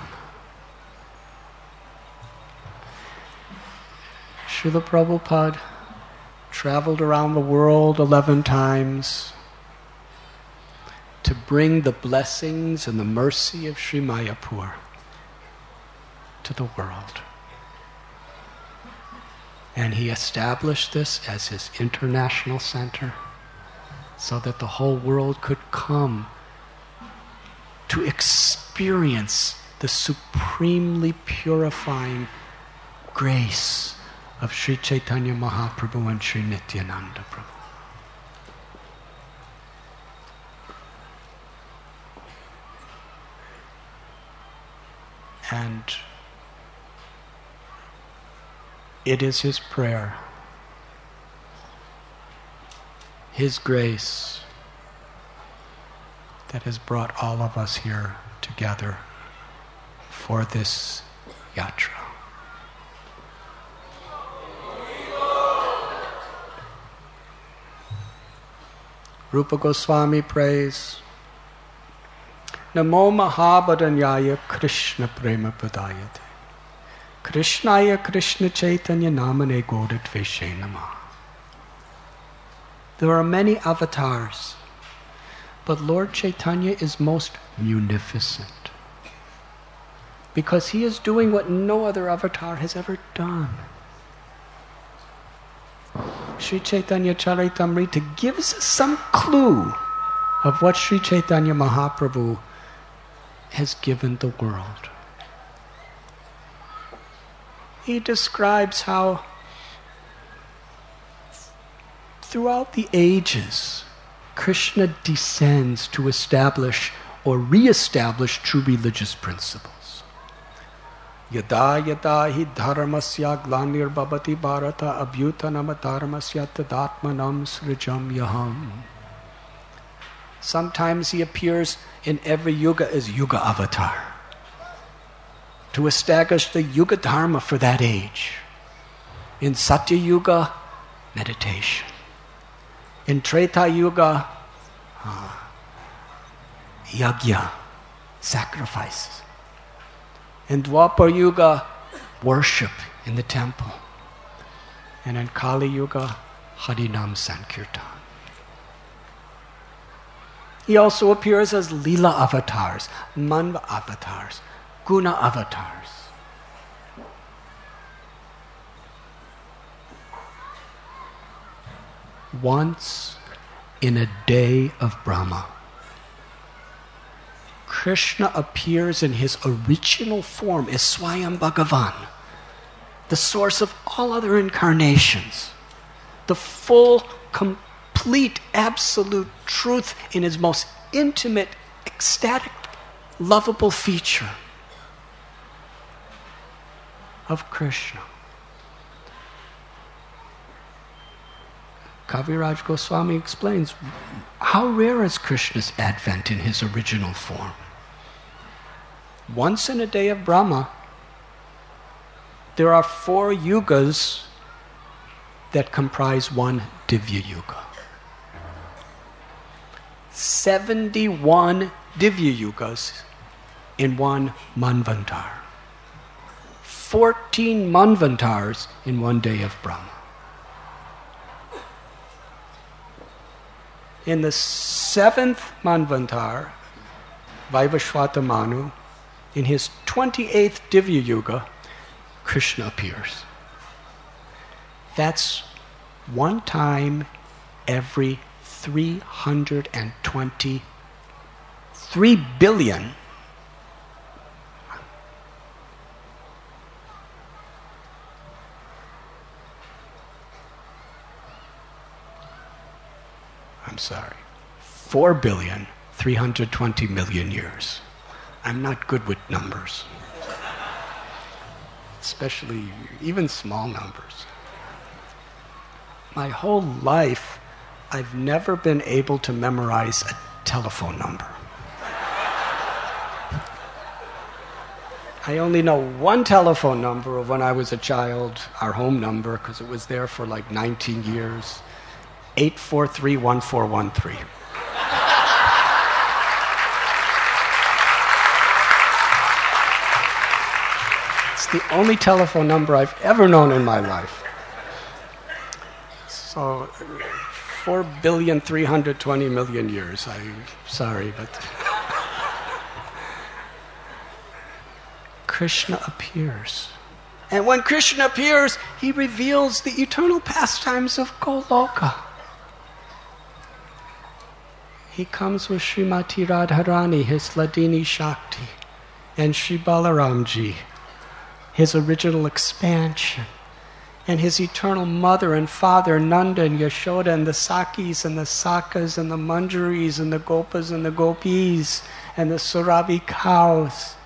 S1: Srila Prabhupada traveled around the world eleven times to bring the blessings and the mercy of Sri Mayapur to the world. And he established this as his international center so that the whole world could come to experience the supremely purifying grace of Sri Chaitanya Mahaprabhu and Sri Nityananda Prabhu. And it is his prayer, his grace, that has brought all of us here together for this yatra. Rupa Goswami prays, Namo Mahabharanyaya Krishna Prema Padayate Krishnaya Krishna Chaitanya Namane Godatveshe Namah. There are many avatars, but Lord Chaitanya is most munificent because he is doing what no other avatar has ever done. Sri Chaitanya Charitamrita gives us some clue of what Sri Chaitanya Mahaprabhu has given the world. He describes how throughout the ages, Krishna descends to establish or re-establish true religious principles. Yada yada hi dharmasya glanir babati bharata abhyutanam dharmasya tadatmanam srijam yaham. Sometimes he appears in every yuga as Yuga Avatar to establish the Yuga Dharma for that age. In Satya Yuga, meditation. In Treta Yuga, uh, yajna, sacrifices. In Dwapar Yuga, worship in the temple. And in Kali Yuga, Harinam Sankirtan. He also appears as Leela avatars, Manva avatars, Guna avatars. Once in a day of Brahma, Krishna appears in his original form as Swayam Bhagavan, the source of all other incarnations, the full, complete, absolute truth in his most intimate, ecstatic, lovable feature of Krishna. Kaviraj Goswami explains how rare is Krishna's advent in his original form. Once in a day of Brahma, there are four yugas that comprise one Divya Yuga. seventy-one Divya Yugas in one Manvantar. fourteen Manvantars in one day of Brahma. In the seventh Manvantar, Vaivashvata Manu, in his twenty-eighth Divya Yuga, Krishna appears. That's one time every three hundred twenty-three billion. I'm sorry, four billion, three hundred twenty million years. I'm not good with numbers, especially even small numbers. My whole life, I've never been able to memorize a telephone number. I only know one telephone number of when I was a child, our home number, because it was there for like nineteen years. eight four three, one four one three. It's the only telephone number I've ever known in my life. So, four billion, three hundred twenty million years. I'm sorry, but... Krishna appears. And when Krishna appears, he reveals the eternal pastimes of Goloka. He comes with Srimati Radharani, his Ladini Shakti, and Sri Balaramji, his original expansion, and his eternal mother and father, Nanda and Yashoda, and the Sakis and the Sakas and the Manjaris and the Gopas and the Gopis and the Surabhi cows.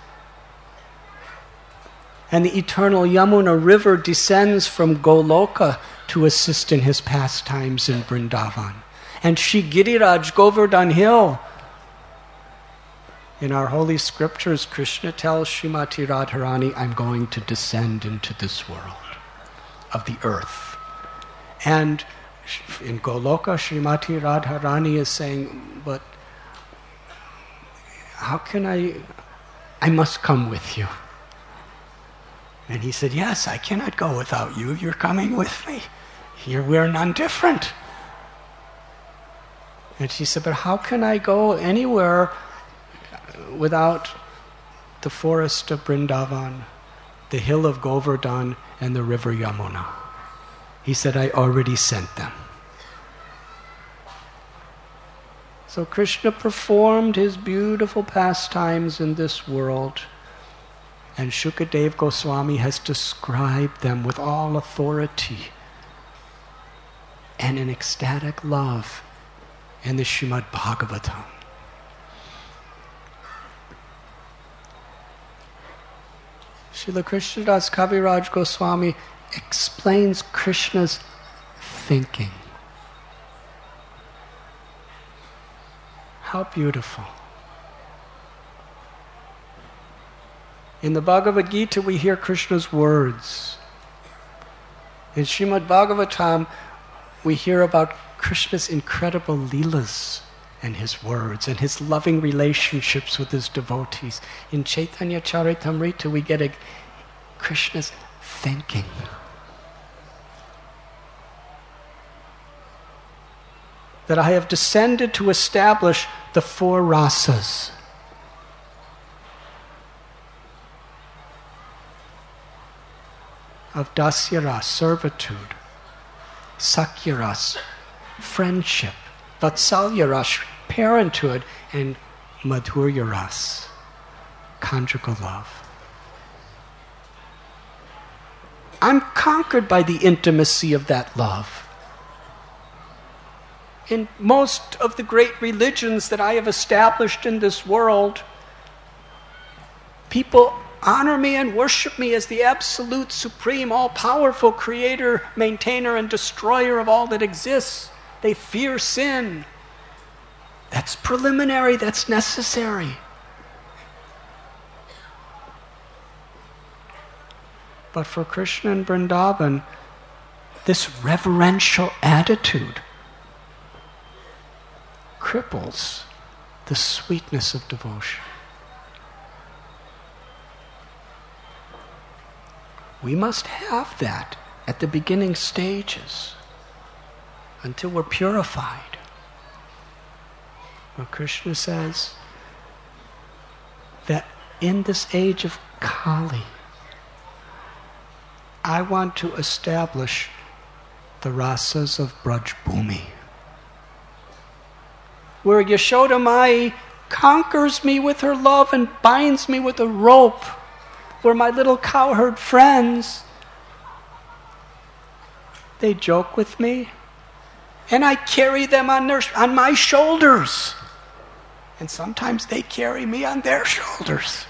S1: And the eternal Yamuna river descends from Goloka to assist in his pastimes in Vrindavan. And Shri Giriraj Govardhan Hill. In our holy scriptures, Krishna tells Srimati Radharani, I'm going to descend into this world of the earth. And in Goloka, Srimati Radharani is saying, but how can I, I must come with you. And he said, yes, I cannot go without you. You're coming with me. Here we're none different. And she said, but how can I go anywhere without the forest of Vrindavan, the hill of Govardhan, and the river Yamuna? He said, I already sent them. So Krishna performed his beautiful pastimes in this world. And Shukadev Goswami has described them with all authority and an ecstatic love in the Srimad Bhagavatam. Srila Krishnadas Kaviraj Goswami explains Krishna's thinking. How beautiful. In the Bhagavad Gita, we hear Krishna's words. In Srimad Bhagavatam, we hear about Krishna's incredible leelas and his words and his loving relationships with his devotees. In Chaitanya Charitamrita, we get a Krishna's thinking. That I have descended to establish the four rasas. Of Dasyaras, servitude, Sakyaras, friendship, Vatsalyaras, parenthood, and Madhuryaras, conjugal love. I'm conquered by the intimacy of that love. In most of the great religions that I have established in this world, people honor me and worship me as the absolute, supreme, all-powerful creator, maintainer, and destroyer of all that exists. They fear sin. That's preliminary, that's necessary. But for Krishna and Vrindavan, this reverential attitude, cripples the sweetness of devotion. We must have that at the beginning stages until we're purified. Well, Krishna says that in this age of Kali, I want to establish the rasas of Braj Bhumi, where Yashoda Mai conquers me with her love and binds me with a rope, where my little cowherd friends, they joke with me, and I carry them on their on my shoulders. And sometimes they carry me on their shoulders.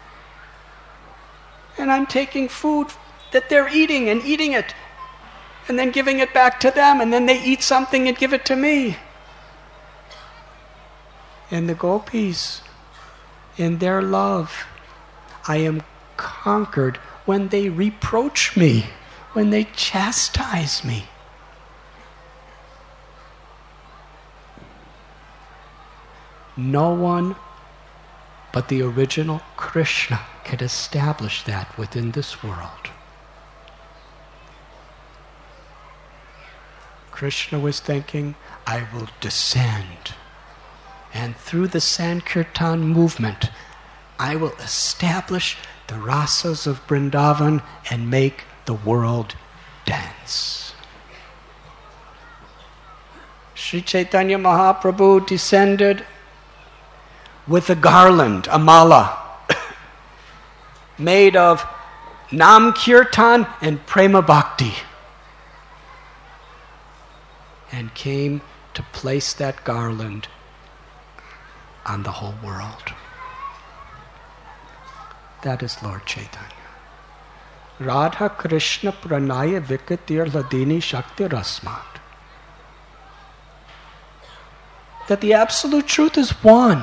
S1: And I'm taking food that they're eating and eating it, and then giving it back to them, and then they eat something and give it to me. And the gopis, in their love, I am conquered when they reproach me, when they chastise me. No one but the original Krishna can establish that within this world. Krishna was thinking, I will descend, and through the Sankirtan movement, I will establish the rasas of Vrindavan and make the world dance. Sri Chaitanya Mahaprabhu descended with a garland, a mala, made of Nam Kirtan and Prema Bhakti, and came to place that garland on the whole world. That is Lord Chaitanya. Radha Krishna Pranaya Vikatir Ladini Shakti Rasmat. That the absolute truth is one.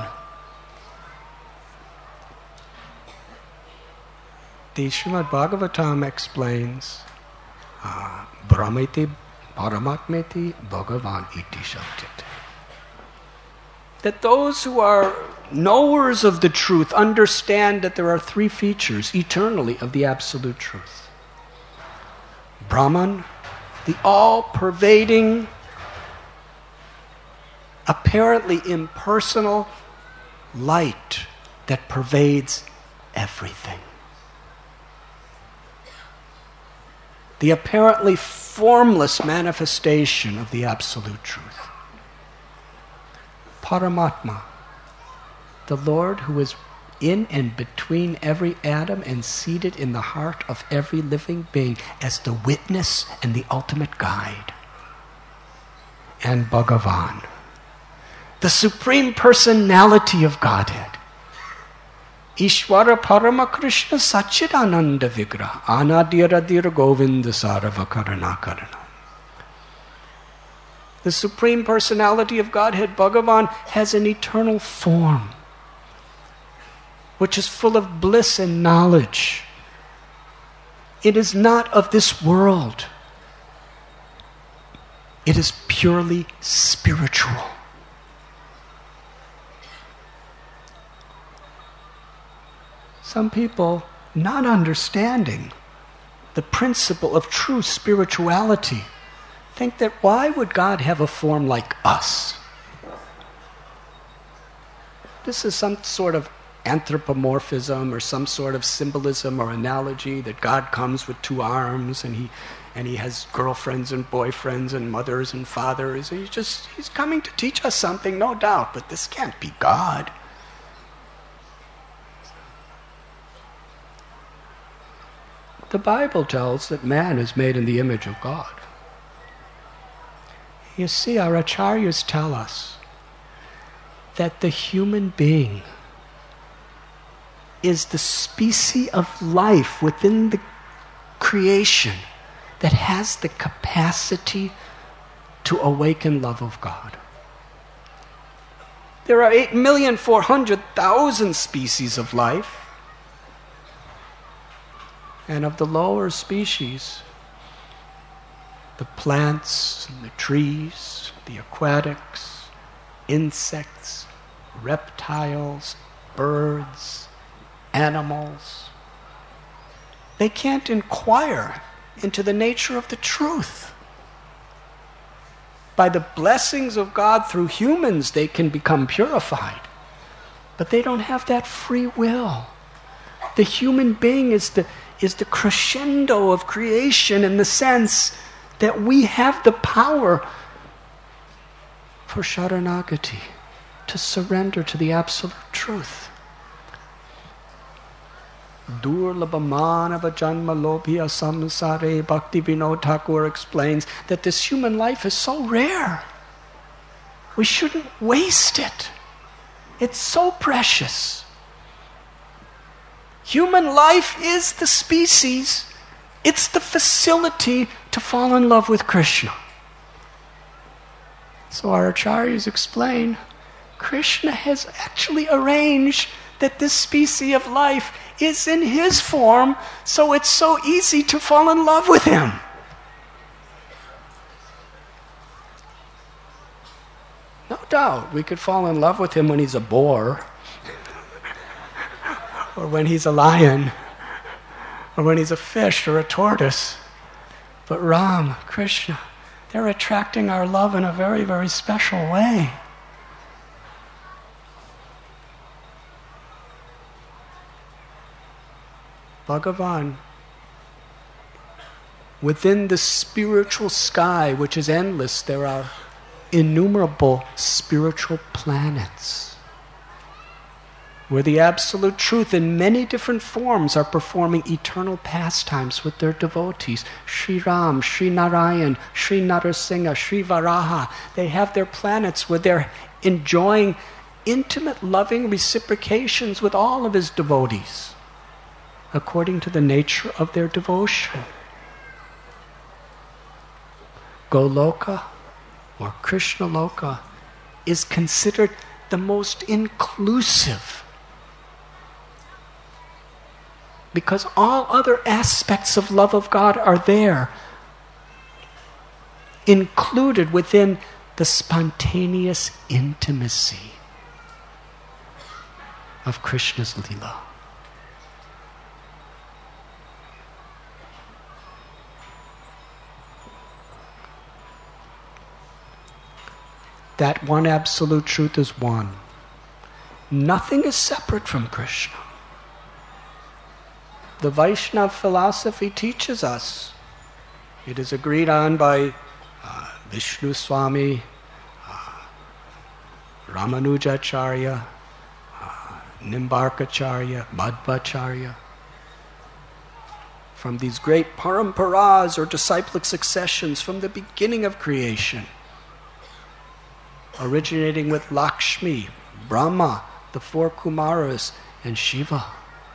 S1: The Srimad Bhagavatam explains, uh, Brahmeti Paramatmeti Bhagavan iti Shaktite. That those who are knowers of the truth understand that there are three features eternally of the absolute truth. Brahman, the all-pervading, apparently impersonal light that pervades everything. The apparently formless manifestation of the absolute truth. Paramatma, the Lord who is in and between every atom and seated in the heart of every living being as the witness and the ultimate guide. And Bhagavan, the Supreme Personality of Godhead. Ishvara Parama Krishna Satchidananda Vigraha Anadyaradir Govinda Saravakarana Karana. The Supreme Personality of Godhead, Bhagavan, has an eternal form which is full of bliss and knowledge. It is not of this world. It is purely spiritual. Some people, not understanding the principle of true spirituality, think that why would God have a form like us? This is some sort of anthropomorphism or some sort of symbolism or analogy that God comes with two arms and he and he has girlfriends and boyfriends and mothers and fathers. He's just he's coming to teach us something, no doubt, but this can't be God. The Bible tells that man is made in the image of God. You see, our acharyas tell us that the human being is the species of life within the creation that has the capacity to awaken love of God. There are eight million four hundred thousand species of life. And of the lower species, the plants and the trees, the aquatics, insects, reptiles, birds, animals. They can't inquire into the nature of the truth. By the blessings of God through humans, they can become purified. But they don't have that free will. The human being is the, is the crescendo of creation in the sense that we have the power for Sharanagati, to surrender to the absolute truth. Durlabhamanava janma lobhya samsare. Bhakti Vinod Thakur explains that this human life is so rare. We shouldn't waste it. It's so precious. Human life is the species. It's the facility to fall in love with Krishna. So our acharyas explain, Krishna has actually arranged that this species of life is in his form, so it's so easy to fall in love with him. No doubt, we could fall in love with him when he's a boar, or when he's a lion, or when he's a fish or a tortoise. But Ram, Krishna, they're attracting our love in a very, very special way. Bhagavan, within the spiritual sky, which is endless, there are innumerable spiritual planets where the absolute truth in many different forms are performing eternal pastimes with their devotees. Sri Ram, Sri Narayan, Sri Narasimha, Sri Varaha. They have their planets where they're enjoying intimate, loving reciprocations with all of his devotees, according to the nature of their devotion. Goloka, or Krishna Loka, is considered the most inclusive, because all other aspects of love of God are there, included within the spontaneous intimacy of Krishna's Leela. That one absolute truth is one. Nothing is separate from Krishna. The Vaishnava philosophy teaches us, it is agreed on by uh, Vishnu Swami, uh, Ramanujacharya, uh, Nimbarkacharya, Madhvacharya, from these great paramparas or disciplic successions from the beginning of creation, originating with Lakshmi, Brahma, the four Kumaras, and Shiva.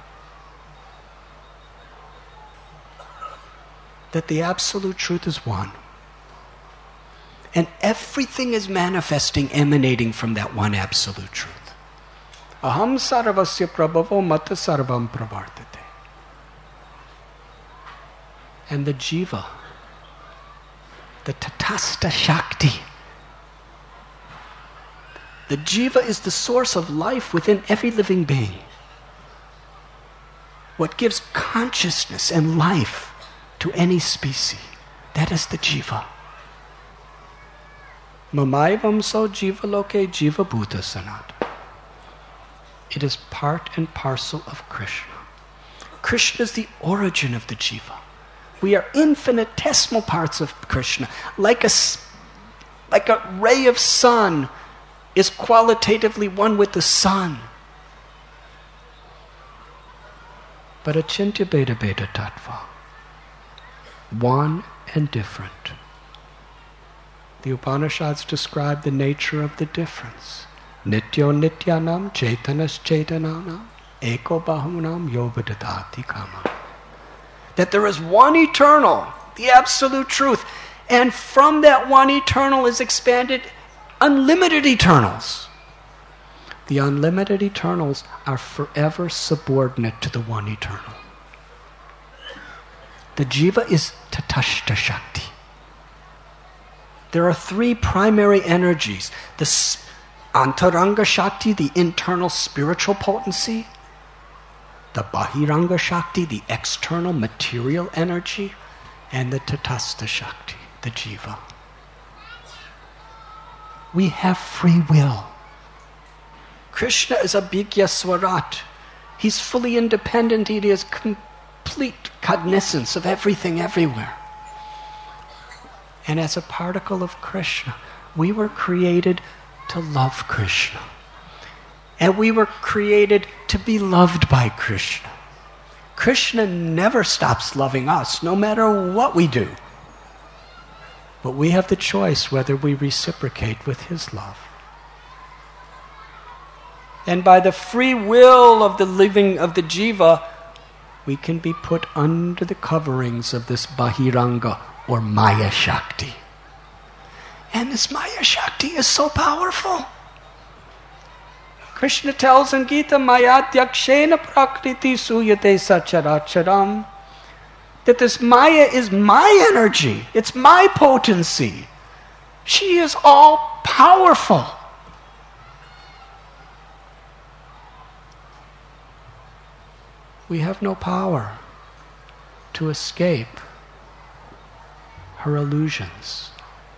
S1: That the absolute truth is one. And everything is manifesting, emanating from that one absolute truth. Aham sarvasya prabhavo mata sarvam pravartate. And the jiva, the tatastha shakti, the jiva is the source of life within every living being. What gives consciousness and life to any species, that is the jiva. Mamaivam so jiva loke jiva bhuta sanat. It is part and parcel of Krishna. Krishna is the origin of the jiva. We are infinitesimal parts of Krishna. Like a, like a ray of sun is qualitatively one with the sun. But achintya beda beda tattva, one and different. The Upanishads describe the nature of the difference. Nityo nityanam chaitanas chaitananam eko bahunam yobadadati kama. That there is one eternal, the absolute truth, and from that one eternal is expanded unlimited eternals. The unlimited eternals are forever subordinate to the one eternal. The jiva is tatashta shakti. There are three primary energies. The, Antaranga Shakti, the internal spiritual potency, the Bahiranga Shakti, the external material energy, and the Tatastha Shakti, the Jiva. We have free will. Krishna is Abhigya Swarat. He's fully independent. He has complete cognizance of everything everywhere. And as a particle of Krishna, we were created to love Krishna. And we were created to be loved by Krishna. Krishna never stops loving us, no matter what we do. But we have the choice whether we reciprocate with his love. And by the free will of the living of the jiva, we can be put under the coverings of this Bahiranga or Maya Shakti. And this Maya Shakti is so powerful. Krishna tells in Gita, Mayadhyakshena prakriti suyate sacharacharam, that this Maya is my energy, it's my potency. She is all powerful. We have no power to escape her illusions.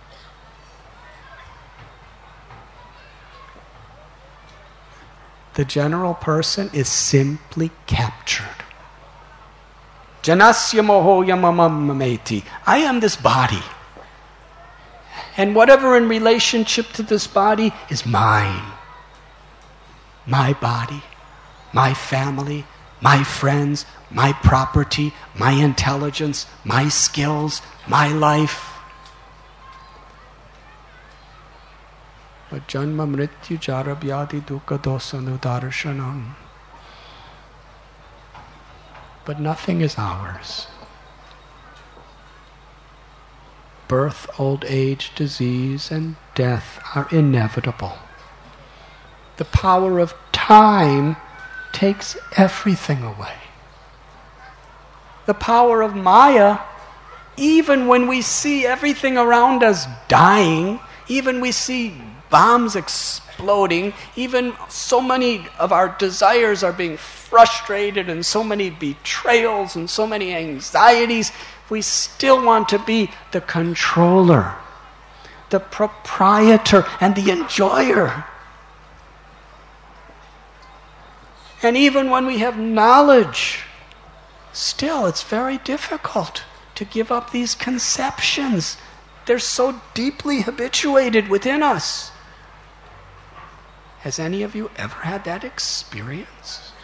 S1: The general person is simply captured. Janasya moho yamamamameti. I am this body. And whatever in relationship to this body is mine. My body, my family, my friends, my property, my intelligence, my skills, my life. But janma mrityu jara vyadi dukkha dosa nudarshanam. But nothing is ours. Birth, old age, disease, and death are inevitable. The power of time takes everything away. The power of Maya, even when we see everything around us dying, even we see bombs exploding, even so many of our desires are being frustrated and so many betrayals and so many anxieties, we still want to be the controller, the proprietor, and the enjoyer. And even when we have knowledge, still it's very difficult to give up these conceptions. They're so deeply habituated within us. Has any of you ever had that experience?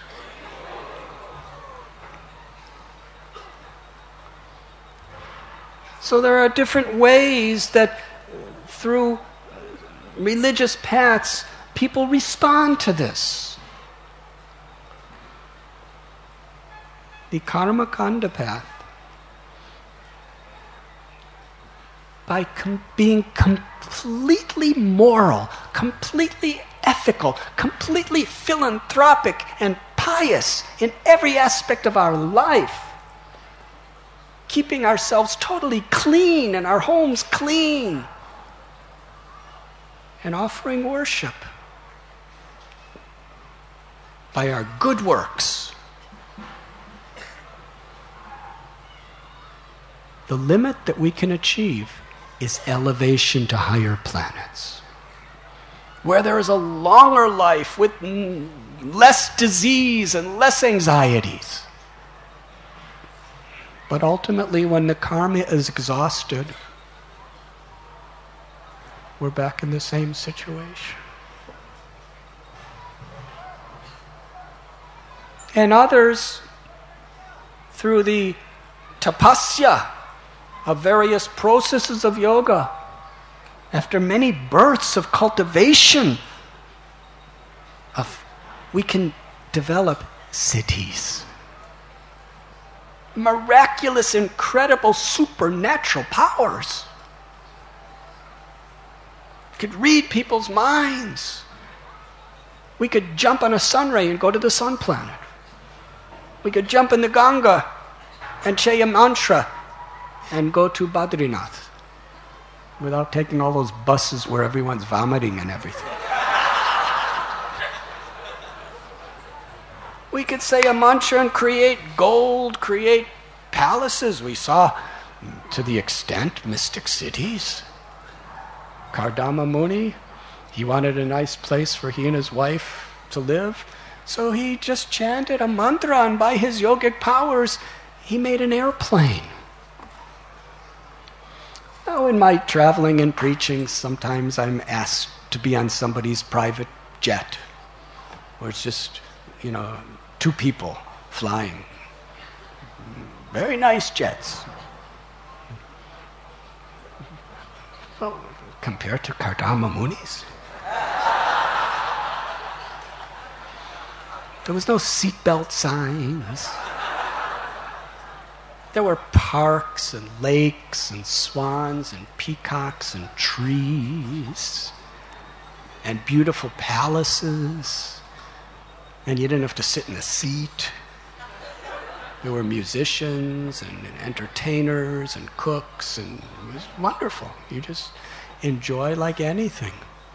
S1: So there are different ways that through religious paths people respond to this. The Karma Kanda path, by com- being completely moral, completely ethical, completely philanthropic and pious in every aspect of our life, keeping ourselves totally clean and our homes clean, and offering worship by our good works. The limit that we can achieve is elevation to higher planets, where there is a longer life with less disease and less anxieties. But ultimately, when the karma is exhausted, we're back in the same situation. And others, through the tapasya of various processes of yoga, after many births of cultivation, of we can develop siddhis. Miraculous, incredible, supernatural powers. We could read people's minds. We could jump on a sun ray and go to the sun planet. We could jump in the Ganga and say a mantra and go to Badrinath without taking all those buses where everyone's vomiting and everything. We could say a mantra and create gold, create palaces. We saw, to the extent, mystic cities. Kardama Muni, he wanted a nice place for he and his wife to live. So he just chanted a mantra, and by his yogic powers, he made an airplane. Now, in my traveling and preaching, sometimes I'm asked to be on somebody's private jet, where it's just, you know, two people flying. Very nice jets. Well, compared to Kardama Muni's, there was no seatbelt signs. There were parks and lakes and swans and peacocks and trees and beautiful palaces. And you didn't have to sit in a seat. There were musicians and entertainers and cooks, and it was wonderful. You just enjoy like anything.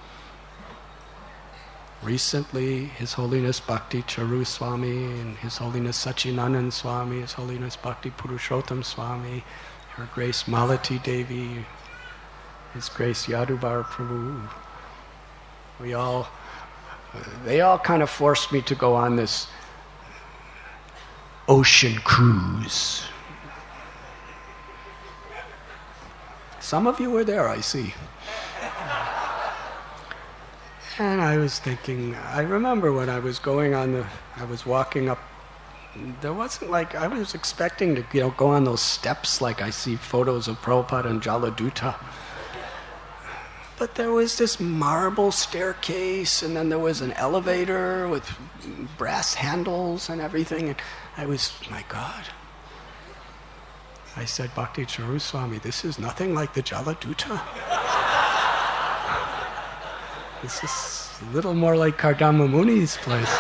S1: Recently, His Holiness Bhakti Charu Swami and His Holiness Sachinandan Swami, His Holiness Bhakti Purushottam Swami, Her Grace Malati Devi, His Grace Yadubar Prabhu, we all, they all kind of forced me to go on this ocean cruise. Some of you were there, I see. And I was thinking, I remember when I was going on the, I was walking up, there wasn't like, I was expecting to, you know, go on those steps like I see photos of Prabhupada and Jaladuta. But there was this marble staircase, and then there was an elevator with brass handles and everything. And I was, my God. I said, Bhakti Charu Swami, this is nothing like the Jaladuta. This is a little more like Kardama Muni's place.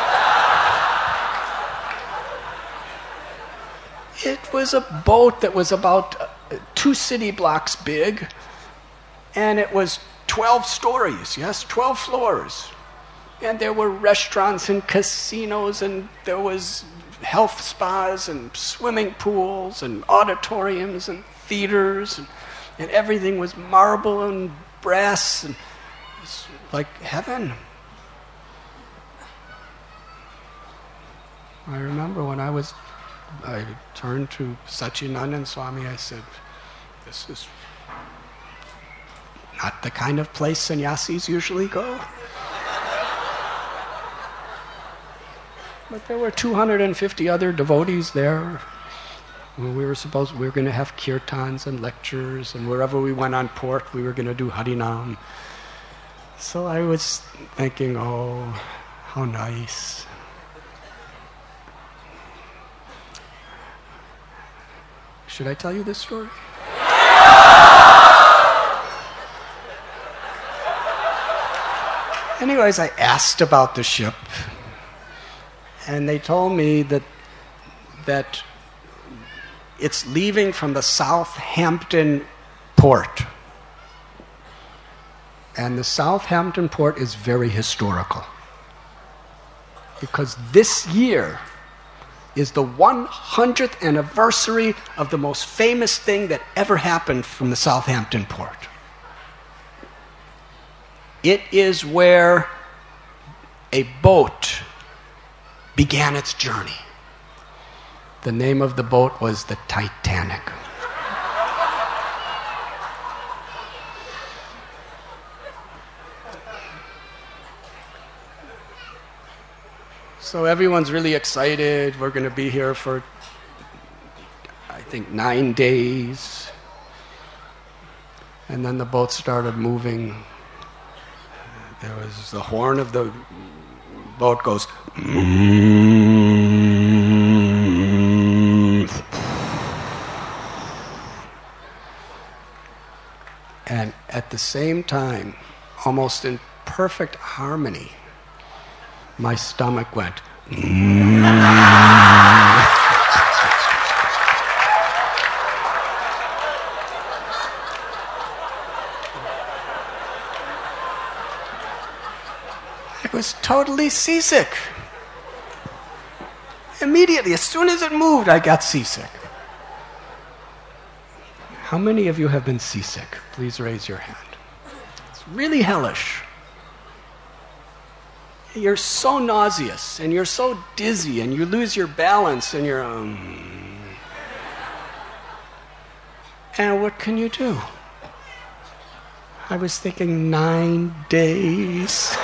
S1: It was a boat that was about two city blocks big, and it was twelve stories, yes, twelve floors. And there were restaurants and casinos, and there was health spas and swimming pools and auditoriums and theaters, and, and everything was marble and brass, and it was like heaven. I remember when I was, I turned to Sachinandan Swami, I said, this is not the kind of place sannyasis usually go. But there were two hundred fifty other devotees there. We were supposed, we were going to have kirtans and lectures, and wherever we went on port, we were going to do Harinam. So I was thinking, oh, how nice. Should I tell you this story? Anyways, I asked about the ship, and they told me that that it's leaving from the Southampton port. And the Southampton port is very historical, because this year is the one hundredth anniversary of the most famous thing that ever happened from the Southampton port. It is where a boat began its journey. The name of the boat was the Titanic. So everyone's really excited. We're going to be here for, I think, nine days. And then the boat started moving. There was the horn of the boat goes. And at the same time, almost in perfect harmony, my stomach went. I was totally seasick. Immediately, as soon as it moved, I got seasick. How many of you have been seasick? Please raise your hand. It's really hellish. You're so nauseous, and you're so dizzy, and you lose your balance, and you're... Um... And what can you do? I was thinking nine days.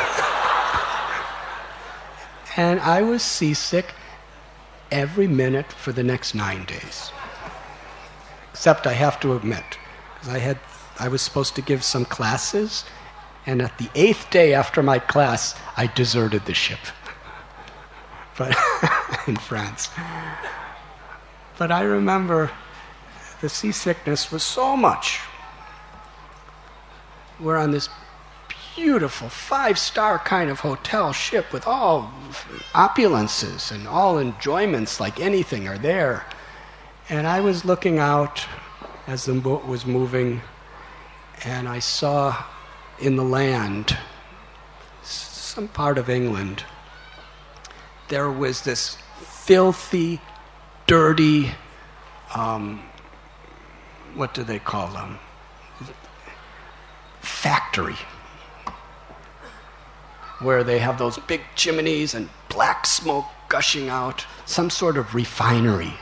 S1: And I was seasick every minute for the next nine days. Except I have to admit, because I had, I was supposed to give some classes, and at the eighth day after my class, I deserted the ship. But in France. But I remember the seasickness was so much. We're on this beautiful five-star kind of hotel ship with all opulences and all enjoyments like anything are there. And I was looking out as the boat was moving, and I saw in the land, some part of England, there was this filthy, dirty, um, what do they call them? Factory. Where they have those big chimneys and black smoke gushing out. Some sort of refinery.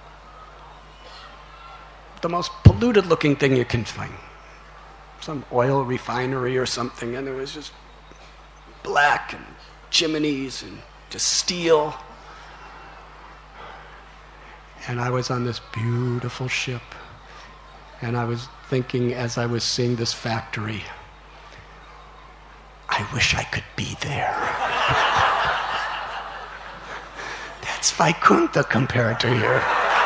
S1: The most polluted looking thing you can find. Some oil refinery or something, and it was just black and chimneys and just steel. And I was on this beautiful ship, and I was thinking as I was seeing this factory, I wish I could be there. That's Vaikuntha compared to here.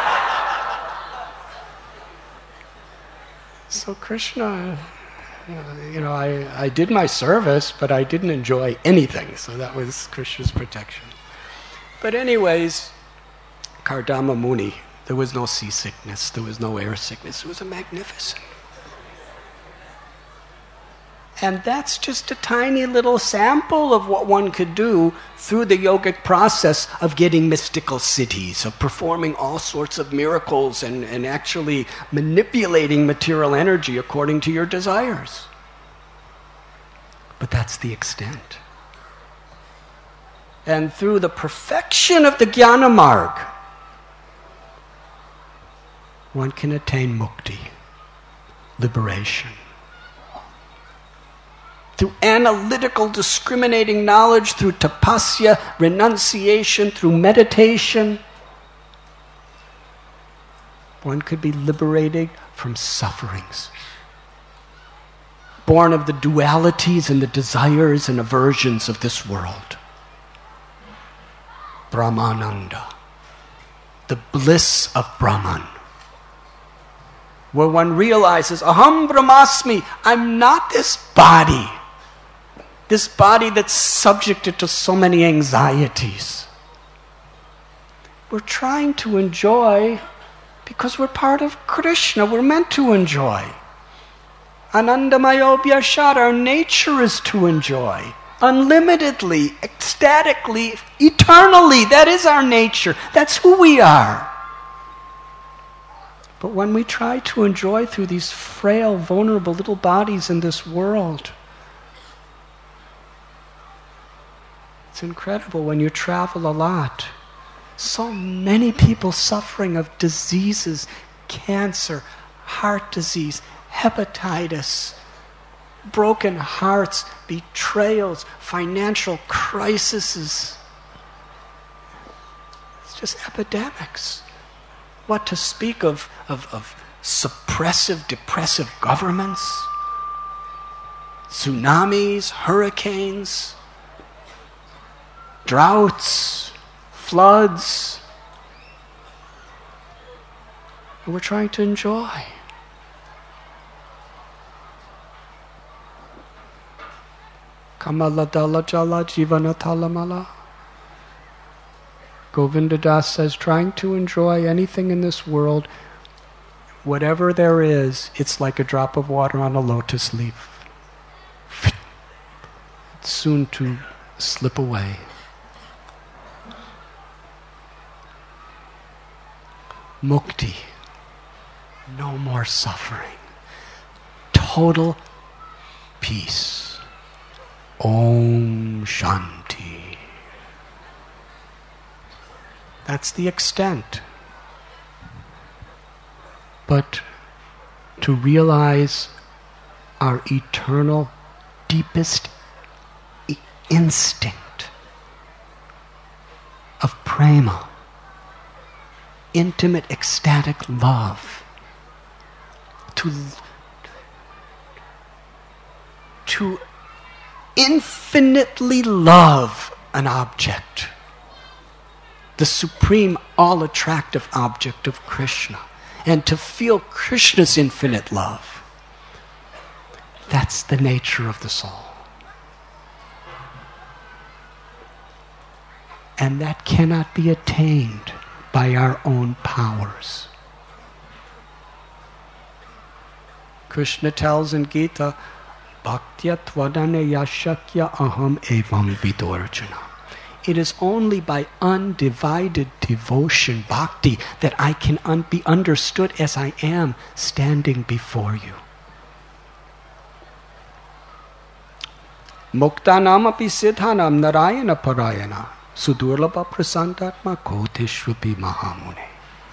S1: So Krishna, you know, I, I did my service, but I didn't enjoy anything. So that was Krishna's protection. But anyways, Kardama Muni, there was no seasickness, there was no air sickness. It was a magnificent. And that's just a tiny little sample of what one could do through the yogic process of getting mystical cities, of performing all sorts of miracles and, and actually manipulating material energy according to your desires. But that's the extent. And through the perfection of the Jnana Marg, one can attain mukti, liberation. Through analytical, discriminating knowledge, through tapasya, renunciation, through meditation, one could be liberated from sufferings. Born of the dualities and the desires and aversions of this world. Brahmananda, the bliss of Brahman. Where one realizes, Aham Brahmasmi, I'm not this body. This body that's subjected to so many anxieties. We're trying to enjoy because we're part of Krishna. We're meant to enjoy. Anandamayo Vyashad, our nature is to enjoy. Unlimitedly, ecstatically, eternally. That is our nature. That's who we are. But when we try to enjoy through these frail, vulnerable little bodies in this world, it's incredible when you travel a lot. So many people suffering of diseases, cancer, heart disease, hepatitis, broken hearts, betrayals, financial crises. It's just epidemics. What to speak of, of, of suppressive, depressive governments, tsunamis, hurricanes, droughts, floods. And we're trying to enjoy. Kamala dala jala jivana talamala. Govinda Das says, trying to enjoy anything in this world, whatever there is, it's like a drop of water on a lotus leaf. It's soon to slip away. mukti, no more suffering, total peace. Om Shanti. That's the extent. But to realize our eternal, deepest i- instinct of prema, intimate, ecstatic love, to, to infinitely love an object, the supreme, all-attractive object of Krishna, and to feel Krishna's infinite love. That's the nature of the soul. And that cannot be attained by our own powers. Krishna tells in Gita, Bhaktya tvadane yashakya aham evam vidorjana. It is only by undivided devotion, bhakti, that I can un- be understood as I am standing before you. Muktanam api siddhanam narayana parayana sudurlabha prasantatma koteshvapi mahamune.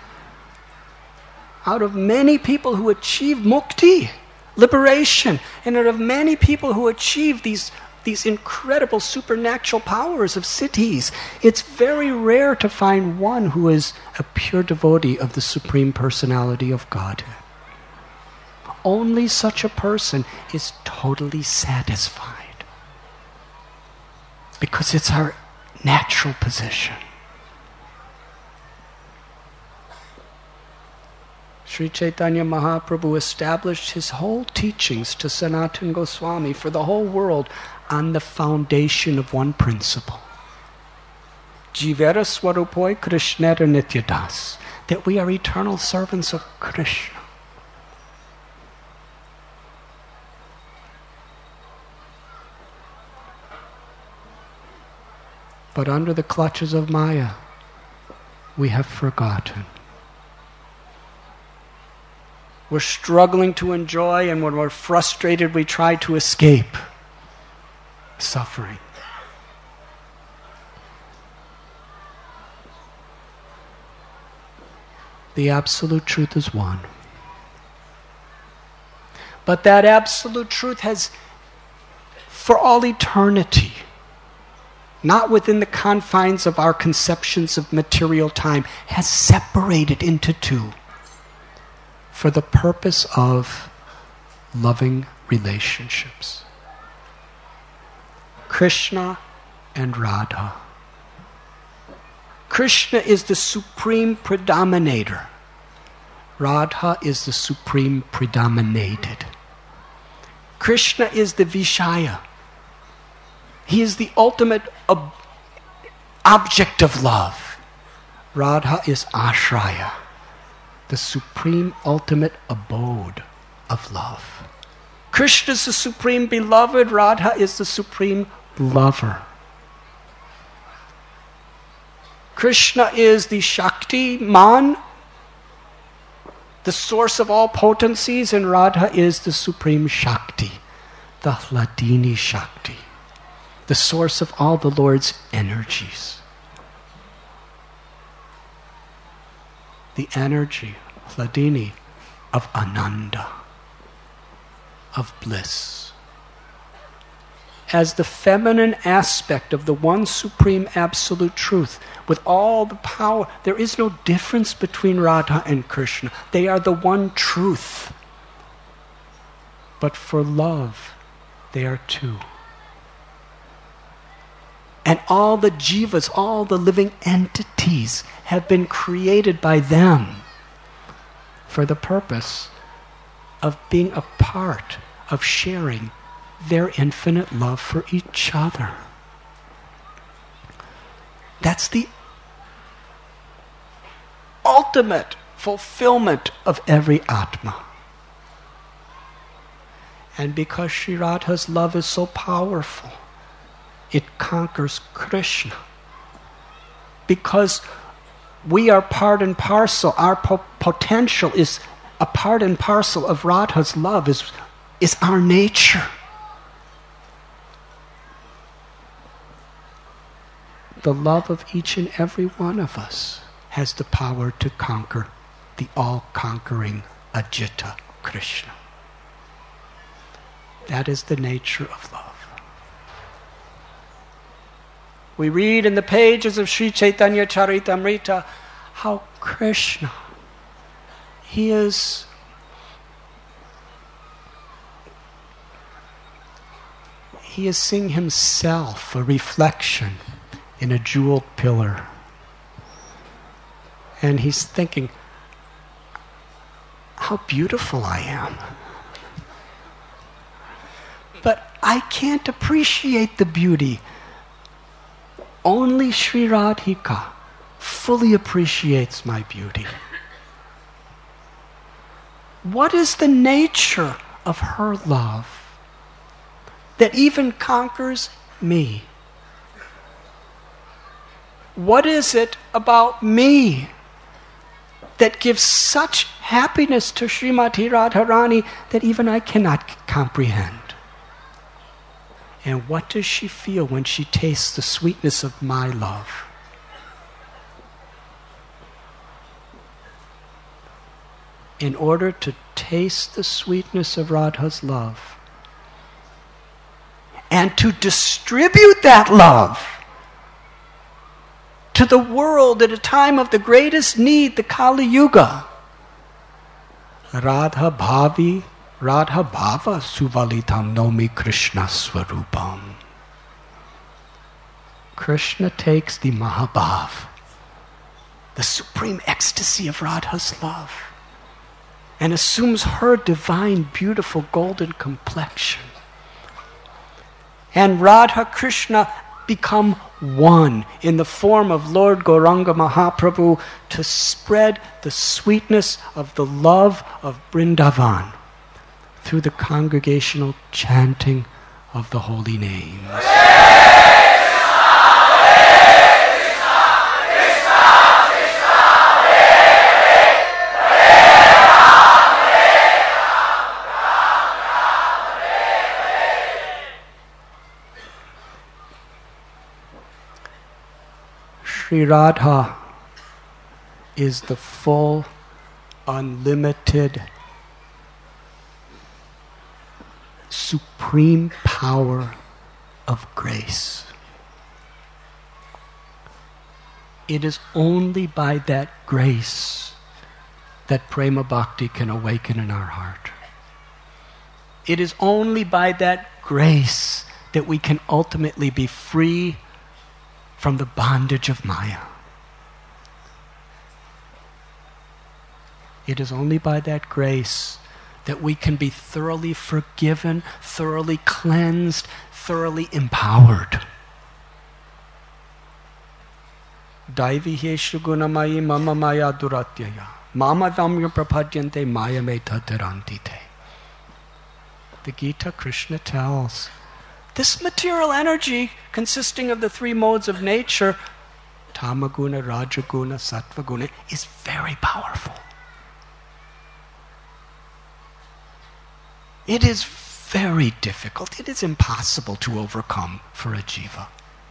S1: Out of many people who achieve mukti, liberation, and out of many people who achieve these these incredible supernatural powers of siddhis, it's very rare to find one who is a pure devotee of the Supreme Personality of Godhead. Only such a person is totally satisfied, because it's our natural position. Sri Chaitanya Mahaprabhu established his whole teachings to Sanatana Goswami for the whole world on the foundation of one principle. Jivera Swarupoi Krishnera Nityadas. That we are eternal servants of Krishna. But under the clutches of Maya, we have forgotten. We're struggling to enjoy, and when we're frustrated, we try to escape suffering. The absolute truth is one. But that absolute truth has, for all eternity, not within the confines of our conceptions of material time, has separated into two for the purpose of loving relationships. Krishna and Radha. Krishna is the supreme predominator. Radha is the supreme predominated. Krishna is the Vishaya. He is the ultimate ob- object of love. Radha is Ashraya, the supreme ultimate abode of love. Krishna is the supreme beloved. Radha is the supreme lover. Krishna is the Shakti Man, the source of all potencies, and Radha is the supreme Shakti, the Hladini Shakti, the source of all the Lord's energies. The energy, Hladini, of Ananda, of bliss. As the feminine aspect of the one supreme absolute truth, with all the power, there is no difference between Radha and Krishna. They are the one truth. But for love, they are two. And all the jivas, all the living entities, have been created by them for the purpose of being a part of sharing their infinite love for each other. That's the ultimate fulfillment of every Atma. And because Sri Radha's love is so powerful, it conquers Krishna. Because We are part and parcel. Our po- potential is a part and parcel of Radha's love, is, is our nature. The love of each and every one of us has the power to conquer the all-conquering Ajita Krishna. That is the nature of love. We read in the pages of Sri Chaitanya Charitamrita how Krishna, he is he is seeing himself, a reflection in a jeweled pillar. And he's thinking, how beautiful I am. But I can't appreciate the beauty. Only Sri Radhika fully appreciates my beauty. What is the nature of her love that even conquers me? What is it about me that gives such happiness to Srimati Radharani that even I cannot comprehend? And what does she feel when she tastes the sweetness of my love? In order to taste the sweetness of Radha's love and to distribute that love to the world at a time of the greatest need, the Kali Yuga, Radha Bhavi Radha Bhava Suvalitam Nomi Krishna Swarupam. Krishna takes the Mahabhav, the supreme ecstasy of Radha's love, and assumes her divine, beautiful, golden complexion. And Radha Krishna become one in the form of Lord Gauranga Mahaprabhu to spread the sweetness of the love of Vrindavan through the congregational chanting of the holy names. Sri Radha is the full, unlimited, supreme power of grace. It is only by that grace that prema bhakti can awaken in our heart. It is only by that grace that we can ultimately be free from the bondage of Maya. It is only by that grace that we can be thoroughly forgiven, thoroughly cleansed, thoroughly empowered. Daivi heshu gunamayi mama maya duratyaya mama vamya prapadyante maya me tatarantite. The Gita, Krishna tells, this material energy consisting of the three modes of nature, tamaguna, rajaguna, sattvaguna, is very powerful. It is very difficult. It is impossible to overcome for a jiva.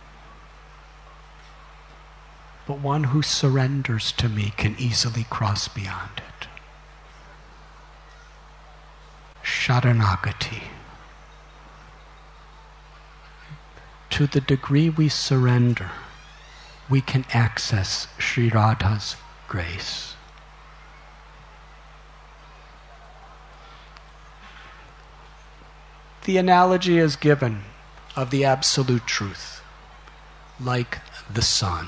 S1: But one who surrenders to me can easily cross beyond it. Sharanagati. To the degree we surrender, we can access Sri Radha's grace. The analogy is given of the absolute truth, like the sun.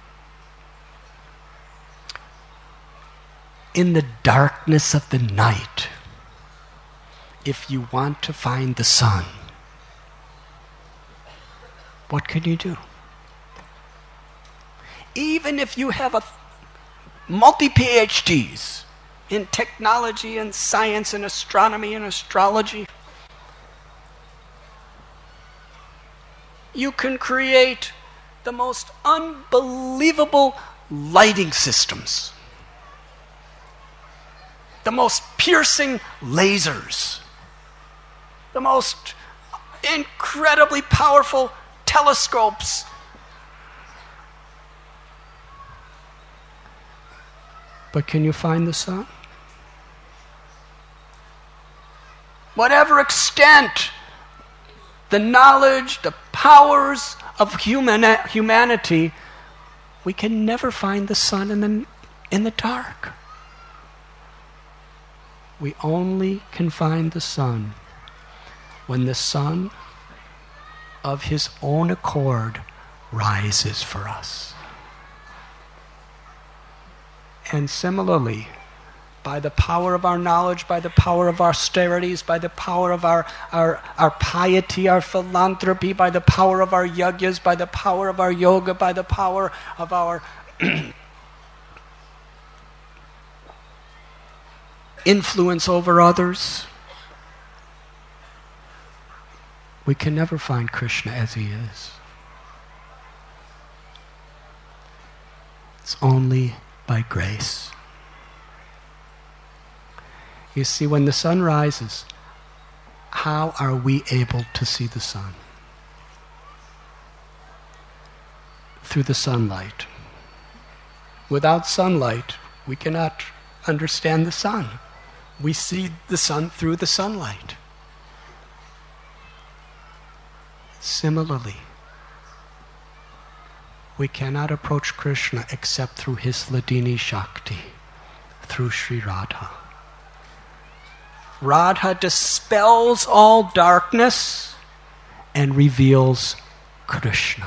S1: In the darkness of the night, if you want to find the sun, what can you do? Even if you have a multi-P H Ds in technology and science and astronomy and astrology, you can create the most unbelievable lighting systems, the most piercing lasers, the most incredibly powerful telescopes. But can you find the sun? Whatever extent the knowledge, the powers of human, humanity, we can never find the sun in the, in the dark. We only can find the sun when the sun of his own accord rises for us. And similarly, by the power of our knowledge, by the power of our austerities, by the power of our, our, our piety, our philanthropy, by the power of our yajnas, by the power of our yoga, by the power of our influence over others, we can never find Krishna as he is. It's only by grace. You see, when the sun rises, how are we able to see the sun? Through the sunlight. Without sunlight, we cannot understand the sun. We see the sun through the sunlight. Similarly, we cannot approach Krishna except through his Hladini Shakti, through Sri Radha. Radha dispels all darkness and reveals Krishna.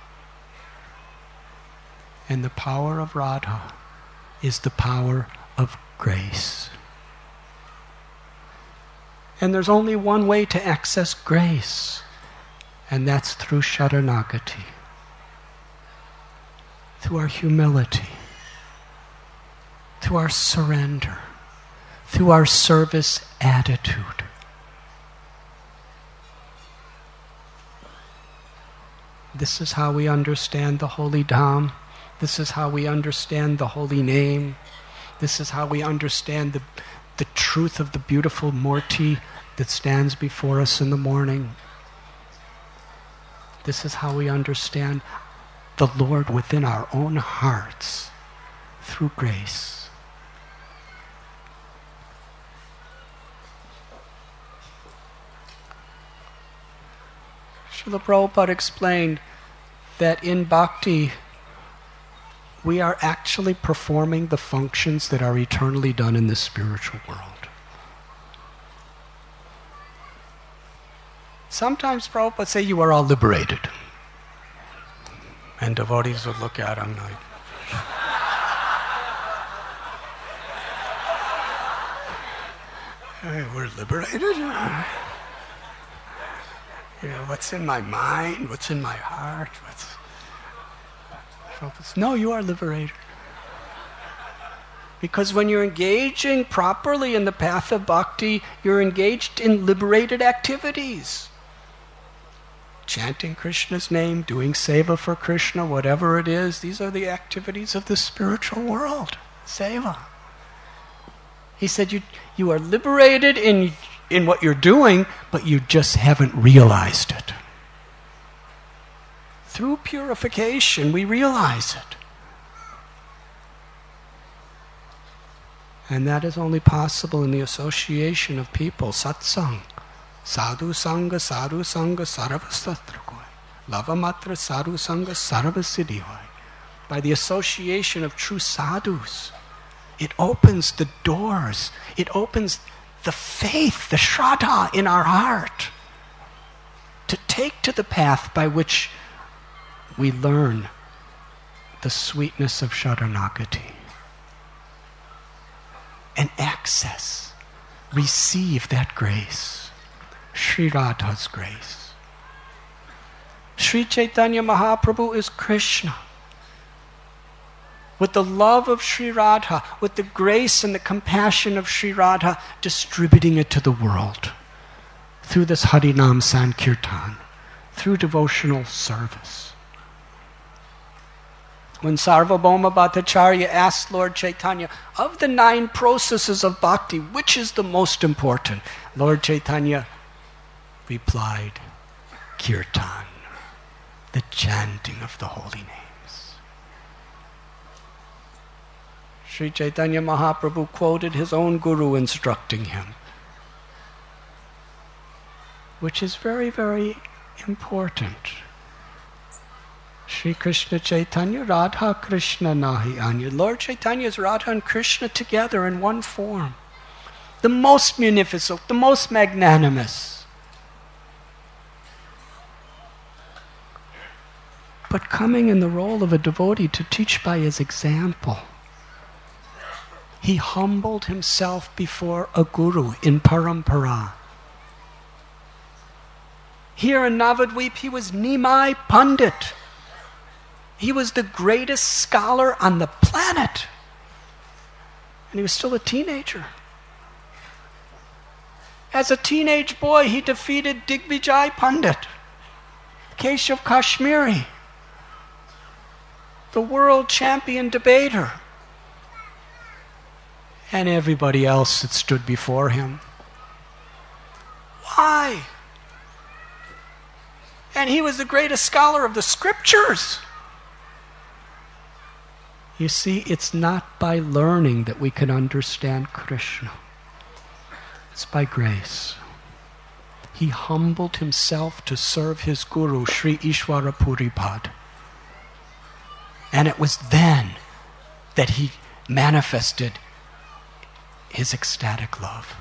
S1: And the power of Radha is the power of grace. And there's only one way to access grace, and that's through Sharanagati, through our humility, through our surrender, through our service attitude. This is how we understand the holy Dham. This is how we understand the holy name. This is how we understand the, the truth of the beautiful Murti that stands before us in the morning. This is how we understand the Lord within our own hearts through grace. Srila Prabhupada explained that in bhakti, we are actually performing the functions that are eternally done in the spiritual world. Sometimes Prabhupada say you are all liberated. And devotees would look at him like, hey, we're liberated? You know, what's in my mind? What's in my heart? What's... No, you are liberated. Because when you're engaging properly in the path of bhakti, you're engaged in liberated activities. Chanting Krishna's name, doing seva for Krishna, whatever it is, these are the activities of the spiritual world. Seva. He said you, you are liberated in, in what you're doing, but you just haven't realized it. Through purification, we realize it. And that is only possible in the association of people, satsang. Sadhu sangha, sadhu sangha, sarvasatra koi. Lavamatra sadhu sangha, sarvasiddhi hoy. By the association of true sadhus, it opens the doors. It opens the faith, the shraddha in our heart to take to the path by which we learn the sweetness of Sharanagati and access, receive that grace, Sri Radha's grace. Sri Chaitanya Mahaprabhu is Krishna. With the love of Sri Radha, with the grace and the compassion of Sri Radha, distributing it to the world through this Harinam Sankirtan, through devotional service. When Sarvabhauma Bhattacharya asked Lord Chaitanya, of the nine processes of bhakti, which is the most important? Lord Chaitanya replied, Kirtan, the chanting of the holy names. Sri Chaitanya Mahaprabhu quoted his own guru instructing him, which is very, very important. Sri Krishna Chaitanya, Radha Krishna Nahi Anya. Lord Chaitanya is Radha and Krishna together in one form. The most munificent, the most magnanimous. But coming in the role of a devotee to teach by his example. He humbled himself before a guru in Parampara. Here in Navadvip, he was Nimai Pandit. He was the greatest scholar on the planet. And he was still a teenager. As a teenage boy, he defeated Digvijay Pandit, Keshav Kashmiri, the world champion debater, and everybody else that stood before him. Why? And he was the greatest scholar of the scriptures. You see, it's not by learning that we can understand Krishna. It's by grace. He humbled himself to serve his guru, Sri Ishwara Puripad. And it was then that he manifested his ecstatic love.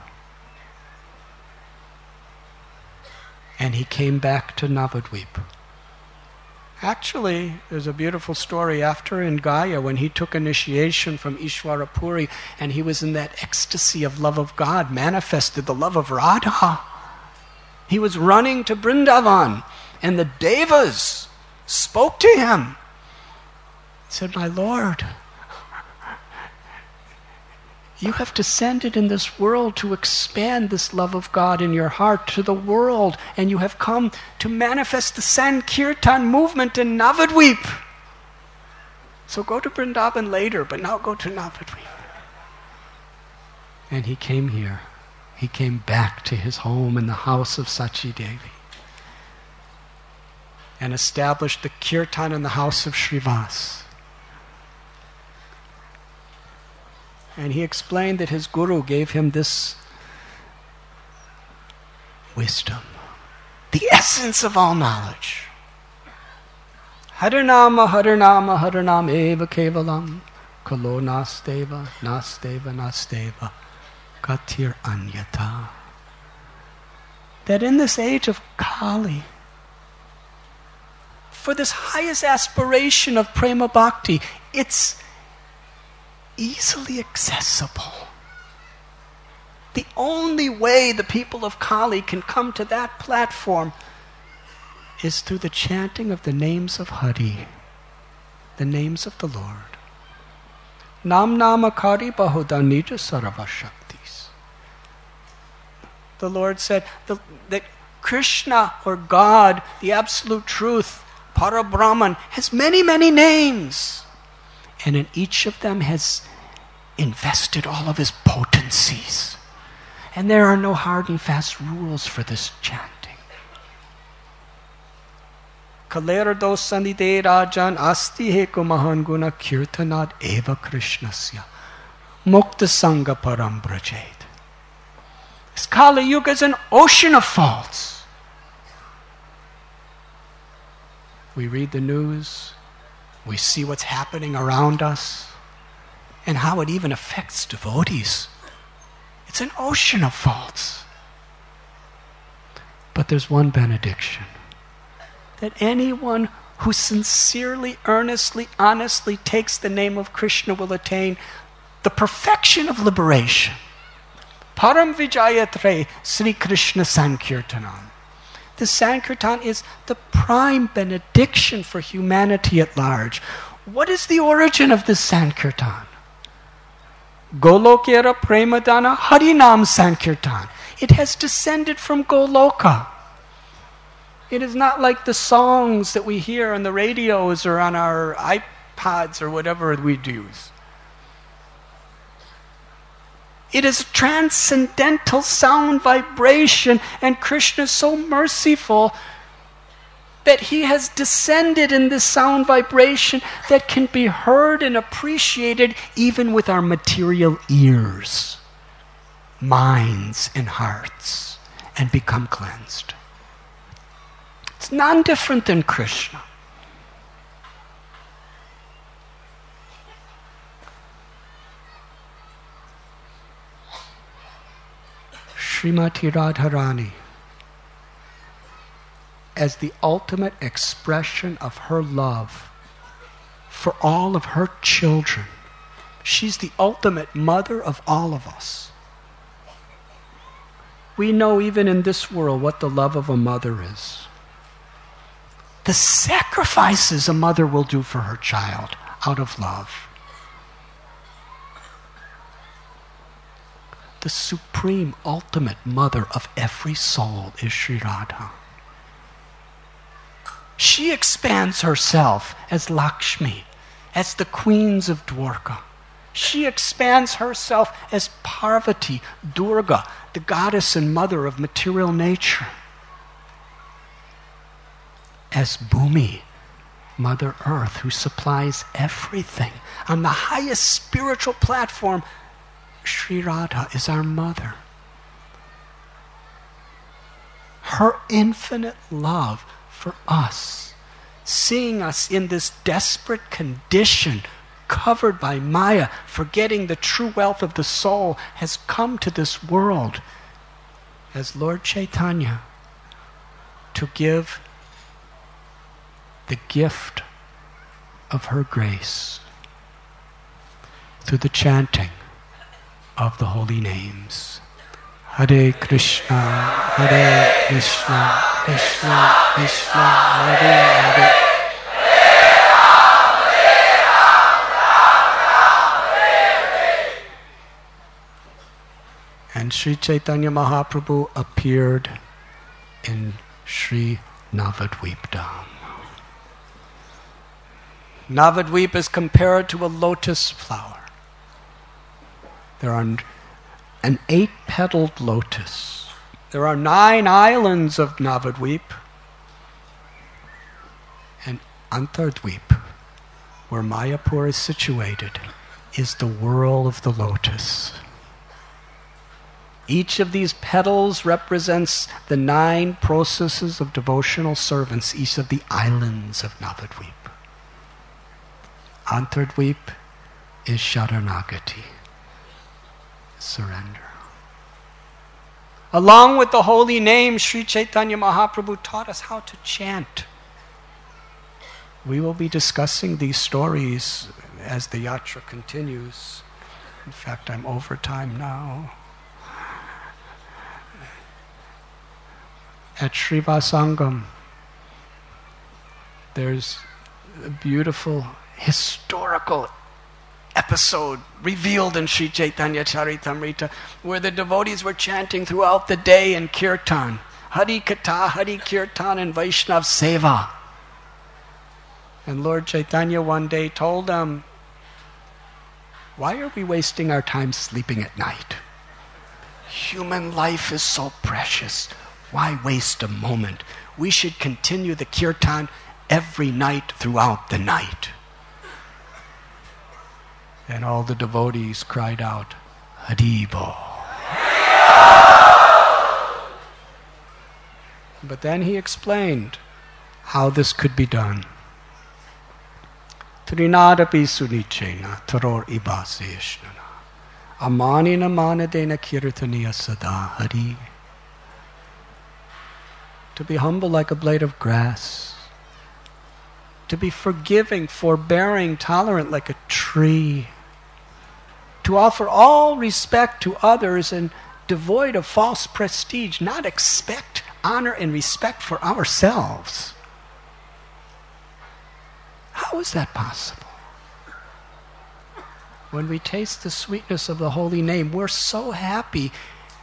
S1: And he came back to Navadvip. Actually, there's a beautiful story after in Gaya when he took initiation from Ishwara Puri and he was in that ecstasy of love of God, manifested the love of Radha. He was running to Vrindavan and the Devas spoke to him. He said, my Lord, you have descended in this world to expand this love of God in your heart to the world, and you have come to manifest the Sankirtan movement in Navadvip. So go to Vrindavan later, but now go to Navadvip. And he came here. He came back to his home in the house of Sachi Devi and established the Kirtan in the house of Srivas. And he explained that his guru gave him this wisdom, the essence of all knowledge. Harinama, Harinama, Harinam eva kevalam, kalo nasteva, nasteva, nasteva, katir anyata. That in this age of Kali, for this highest aspiration of prema bhakti, it's easily accessible. The only way the people of Kali can come to that platform is through the chanting of the names of Hari, the names of the Lord. Nam namakari bahudanija sarva shaktis. The Lord said the, that Krishna or God, the absolute truth, Parabrahman, has many, many names. And in each of them has invested all of his potencies. And there are no hard and fast rules for this chanting. Kalerdo sandide rajan asti heko mahan guna kirtanad eva krishnasya mukta sangha param brajed. This Kali Yuga is an ocean of faults. We read the news. We see what's happening around us and how it even affects devotees. It's an ocean of faults. But there's one benediction. That anyone who sincerely, earnestly, honestly takes the name of Krishna will attain the perfection of liberation. Param Vijayatre Sri Krishna Sankirtanam. The Sankirtan is the prime benediction for humanity at large. What is the origin of this Sankirtan? Golokera Premadana Harinam Sankirtan. It has descended from Goloka. It is not like the songs that we hear on the radios or on our pods or whatever we use. It is transcendental sound vibration, and Krishna is so merciful that he has descended in this sound vibration that can be heard and appreciated even with our material ears, minds, and hearts, and become cleansed. It's none different than Krishna. Srimati Radharani, as the ultimate expression of her love for all of her children, she's the ultimate mother of all of us. We know even in this world what the love of a mother is. The sacrifices a mother will do for her child out of love. The supreme, ultimate mother of every soul is Sri Radha. She expands herself as Lakshmi, as the queens of Dwarka. She expands herself as Parvati, Durga, the goddess and mother of material nature. As Bhumi, Mother Earth, who supplies everything. On the highest spiritual platform, Sri Radha is our mother. Her infinite love for us, seeing us in this desperate condition, covered by Maya, forgetting the true wealth of the soul, has come to this world as Lord Chaitanya to give the gift of her grace through the chanting of the holy names. Hare Krishna, Hare Krishna, Krishna Krishna, Hare Hare. And Sri Chaitanya Mahaprabhu appeared in Sri Navadvip Dham. Navadvip is compared to a lotus flower. There are an eight-petaled lotus. There are nine islands of Navadvip. And Antardvip, where Mayapur is situated, is the whirl of the lotus. Each of these petals represents the nine processes of devotional servants, each of the islands of Navadvip. Antardvip is Sharanagati, surrender. Along with the holy name, Sri Chaitanya Mahaprabhu taught us how to chant. We will be discussing these stories as the yatra continues. In fact, I'm over time now. At Srivasangam, there's a beautiful historical episode revealed in Sri Chaitanya Charitamrita, where the devotees were chanting throughout the day in Kirtan. Hari Katha, Hari Kirtan, and Vaishnav Seva. And Lord Chaitanya one day told them, why are we wasting our time sleeping at night? Human life is so precious. Why waste a moment? We should continue the Kirtan every night throughout the night. And all the devotees cried out, Haribo. But then he explained how this could be done. Trinadapi sunichena taror ibaseshnana amanina manadena kirtaniya sada hari. To be humble like a blade of grass. To be forgiving, forbearing, tolerant like a tree. To offer all respect to others and devoid of false prestige, not expect honor and respect for ourselves. How is that possible? When we taste the sweetness of the holy name, we're so happy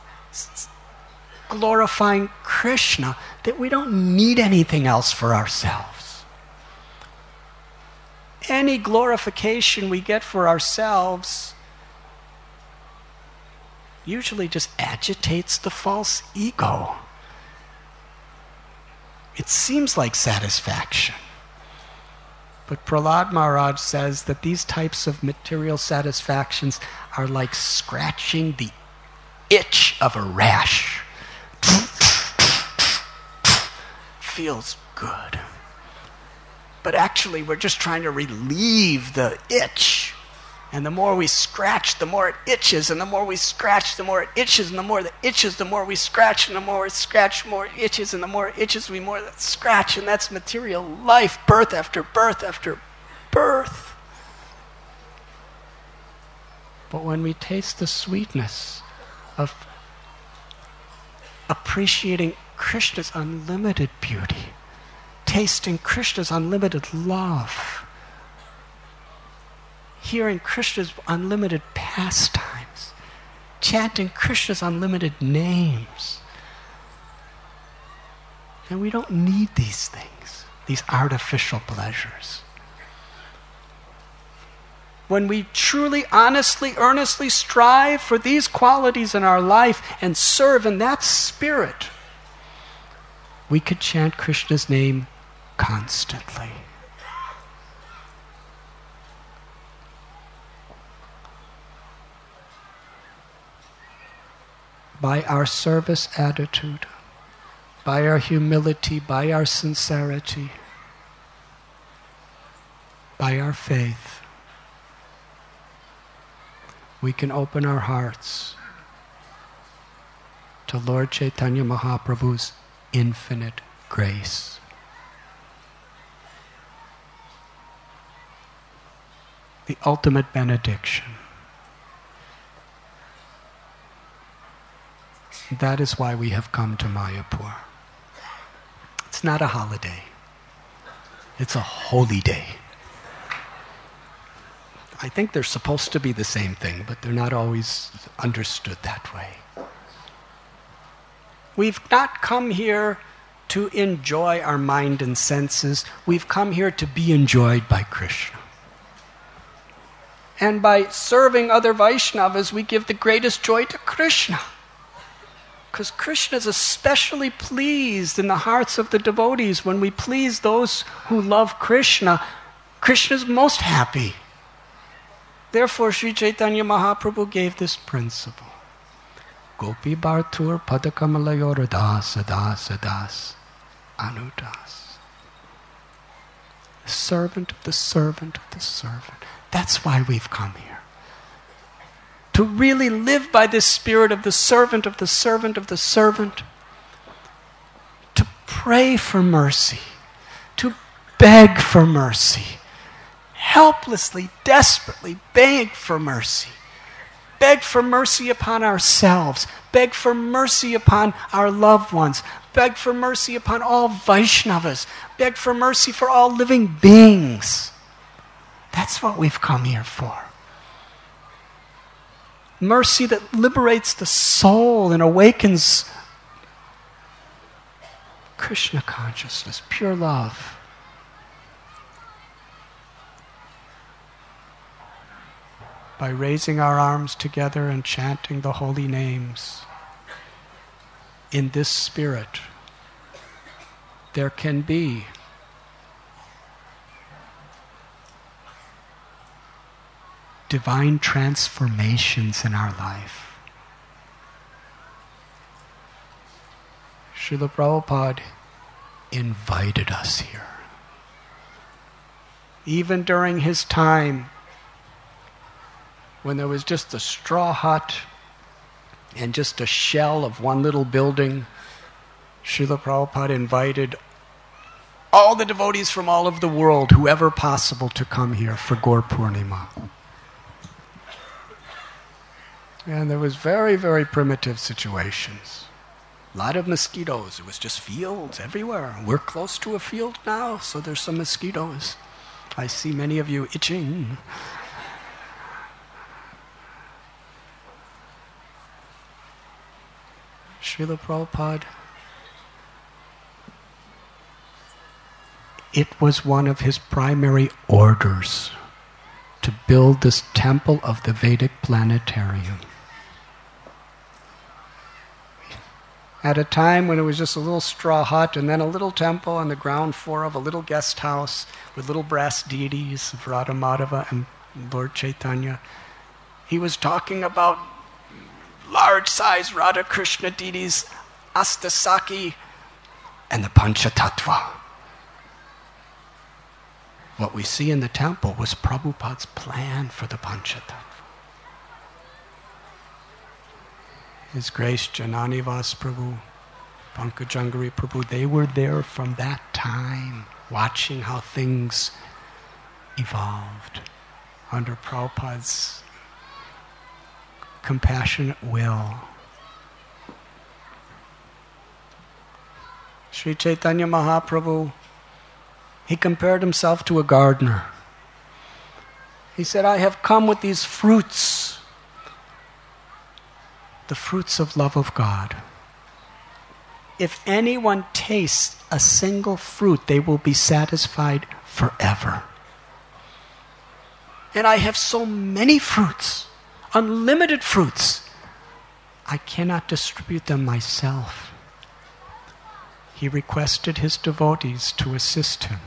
S1: glorifying Krishna that we don't need anything else for ourselves. any glorification we get for ourselves usually just agitates the false ego. It seems like satisfaction. But Prahlad Maharaj says that these types of material satisfactions are like scratching the itch of a rash. Feels good. But actually we're just trying to relieve the itch. And the more we scratch, the more it itches. And the more we scratch, the more it itches. And the more it itches, the more we scratch. And the more we scratch, the more it itches. And the more it itches, we more scratch. And that's material life, birth after birth after birth. But when we taste the sweetness of appreciating Krishna's unlimited beauty, tasting Krishna's unlimited love, hearing Krishna's unlimited pastimes, chanting Krishna's unlimited names. And we don't need these things, these artificial pleasures. When we truly, honestly, earnestly strive for these qualities in our life and serve in that spirit, we could chant Krishna's name constantly. By our service attitude, by our humility, by our sincerity, by our faith, we can open our hearts to Lord Chaitanya Mahaprabhu's infinite grace. The ultimate benediction. That is why we have come to Mayapur. It's not a holiday. It's a holy day. I think they're supposed to be the same thing, but they're not always understood that way. We've not come here to enjoy our mind and senses. We've come here to be enjoyed by Krishna. And by serving other Vaishnavas, we give the greatest joy to Krishna. Because Krishna is especially pleased in the hearts of the devotees. When we please those who love Krishna, Krishna is most happy. Therefore, Sri Chaitanya Mahaprabhu gave this principle. Gopi Bhartur Padakamalaya Das Das Das Anudas. Servant of the servant of the servant. That's why we've come here. To really live by this spirit of the servant of the servant of the servant. To pray for mercy. To beg for mercy. Helplessly, desperately beg for mercy. Beg for mercy upon ourselves. Beg for mercy upon our loved ones. Beg for mercy upon all Vaishnavas. Beg for mercy for all living beings. That's what we've come here for. Mercy that liberates the soul and awakens Krishna consciousness, pure love. By raising our arms together and chanting the holy names in this spirit, there can be divine transformations in our life. Srila Prabhupada invited us here. Even during his time, when there was just a straw hut and just a shell of one little building, Srila Prabhupada invited all the devotees from all over the world, whoever possible, to come here for Gaur Purnima. And there was very, very primitive situations. A lot of mosquitoes. It was just fields everywhere. We're close to a field now, so there's some mosquitoes. I see many of you itching. Srila Prabhupada It was one of his primary orders to build this temple of the Vedic planetarium. At a time when it was just a little straw hut and then a little temple on the ground floor of a little guest house with little brass deities of Radha Madhava and Lord Chaitanya, he was talking about large-sized Radha Krishna deities, Astasaki, and the Panchatattva. What we see in the temple was Prabhupada's plan for the Panchatattva. His Grace Jananivas Prabhu, Pankajangari Prabhu, they were there from that time, watching how things evolved under Prabhupada's compassionate will. Sri Chaitanya Mahaprabhu, he compared himself to a gardener. He said, I have come with these fruits, the fruits of love of God. If anyone tastes a single fruit, they will be satisfied forever. And I have so many fruits, unlimited fruits, I cannot distribute them myself. He requested his devotees to assist him.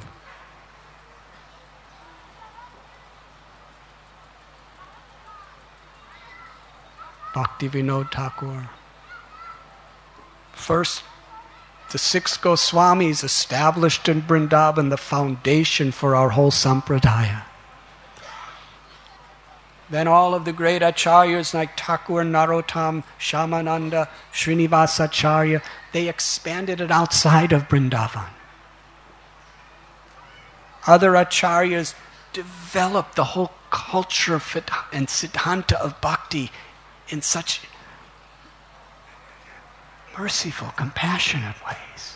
S1: Bhaktivinoda Thakur. First, the six Goswamis established in Vrindavan the foundation for our whole sampradaya. Then all of the great acharyas like Thakur, Narottam, Shamananda, Srinivasacharya, they expanded it outside of Vrindavan. Other acharyas developed the whole culture of and siddhanta of bhakti in such merciful, compassionate ways.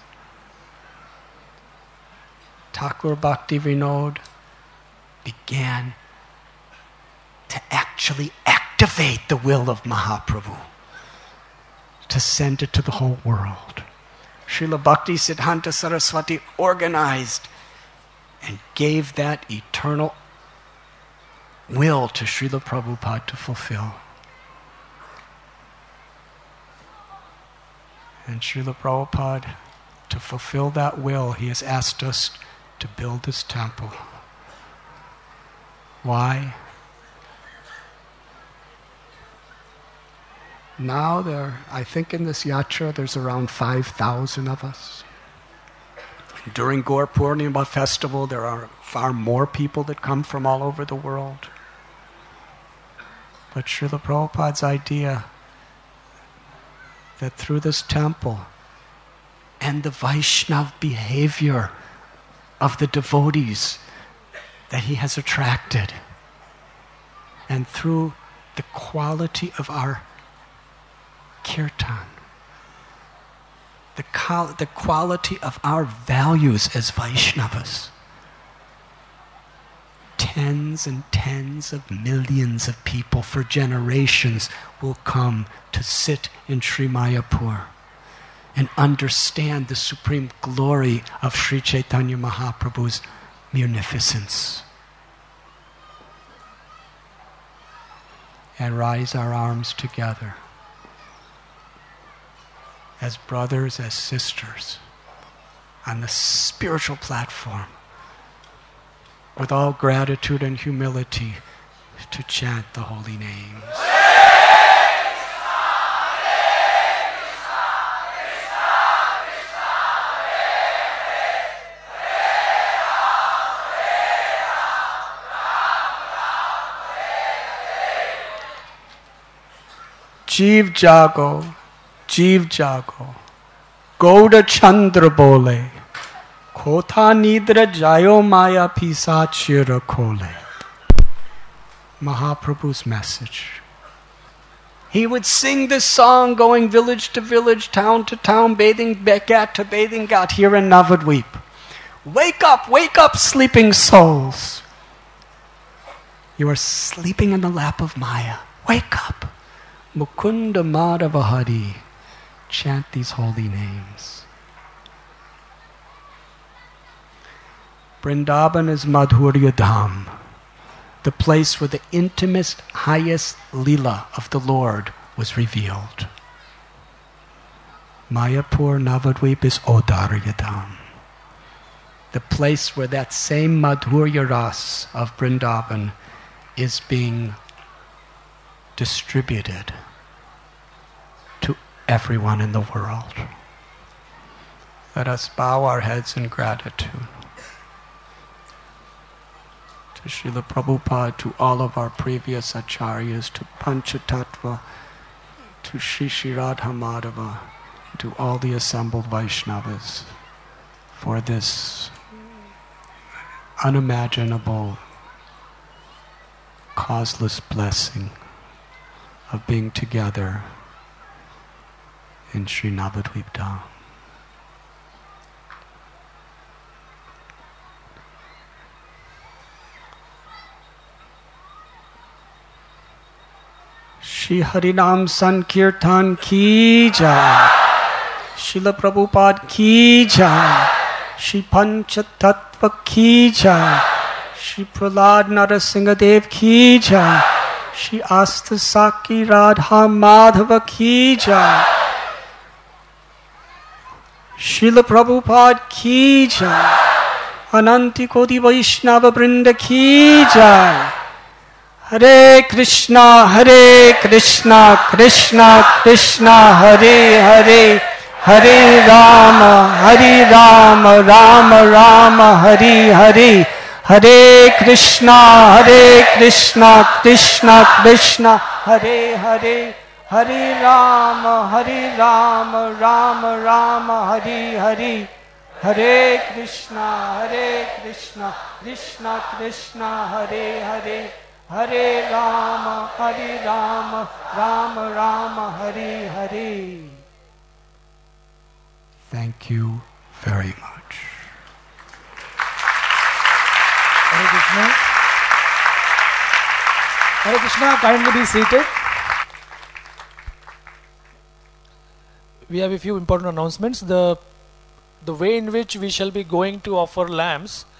S1: Thakur Bhaktivinoda began to actually activate the will of Mahaprabhu, to send it to the whole world. Srila Bhakti Siddhanta Saraswati organized and gave that eternal will to Srila Prabhupada to fulfill. And Srila Prabhupada, to fulfill that will, he has asked us to build this temple. Why? Now there, I think in this yatra, there's around five thousand of us. During Gaur Purnima festival, there are far more people that come from all over the world. But Srila Prabhupada's idea that through this temple and the Vaishnav behavior of the devotees that he has attracted, and through the quality of our kirtan, the, qual- the quality of our values as Vaishnavas, tens and tens of millions of people for generations will come to sit in Sri Mayapur and understand the supreme glory of Sri Chaitanya Mahaprabhu's munificence. And rise our arms together as brothers, as sisters, on the spiritual platform, with all gratitude and humility, to chant the holy names. Jeev jago, Jeev jago, Gauda Chandra bole, Kotha nidra jayo maya pisachira kole. Mahaprabhu's message. He would sing this song going village to village, town to town, bathing ghat to bathing ghat here in Navadvip. Wake up, wake up, sleeping souls. You are sleeping in the lap of Maya. Wake up. Mukunda Madhava Hari. Chant these holy names. Vrindavan is Madhurya Dham, the place where the intimate, highest lila of the Lord was revealed. Mayapur Navadvip is Audarya Dham, the place where that same Madhurya Ras of Vrindavan is being distributed to everyone in the world. Let us bow our heads in gratitude to Srila Prabhupada, to all of our previous acharyas, to Panchatattva, to Sri Sri Radha Madhava, to all the assembled Vaishnavas for this unimaginable, causeless blessing of being together in Sri Navadvip Dham. Shri Harinam Sankirtan ki jai, Srila Prabhupada ki jai, Shri Panchatattva ki jai, Shri Prahlad Narasimhadev ki jai, Shri Asta Saki Radha Madhava ki jai, Srila Prabhupada ki jai, Ananti Koti Vaishnava Vrinda ki jai. Hare Krishna, Hare Krishna, Krishna Krishna, Hare Hare, Hare Rama, Hare Rama, Rama Rama, Hare Hare, Hare Krishna, Hare Krishna, Krishna Krishna, Hare Hare, Hare Rama, Hare Rama, Rama Rama, Hare Hare, Hare Krishna, Hare Krishna, Krishna Krishna, Hare Hare, Hare Rama, Hare Rama, Rama Rama, Hare Hare. Thank you very much.
S2: Hare Krishna. Hare Krishna, kindly be seated. We have a few important announcements. The, the way in which we shall be going to offer lamps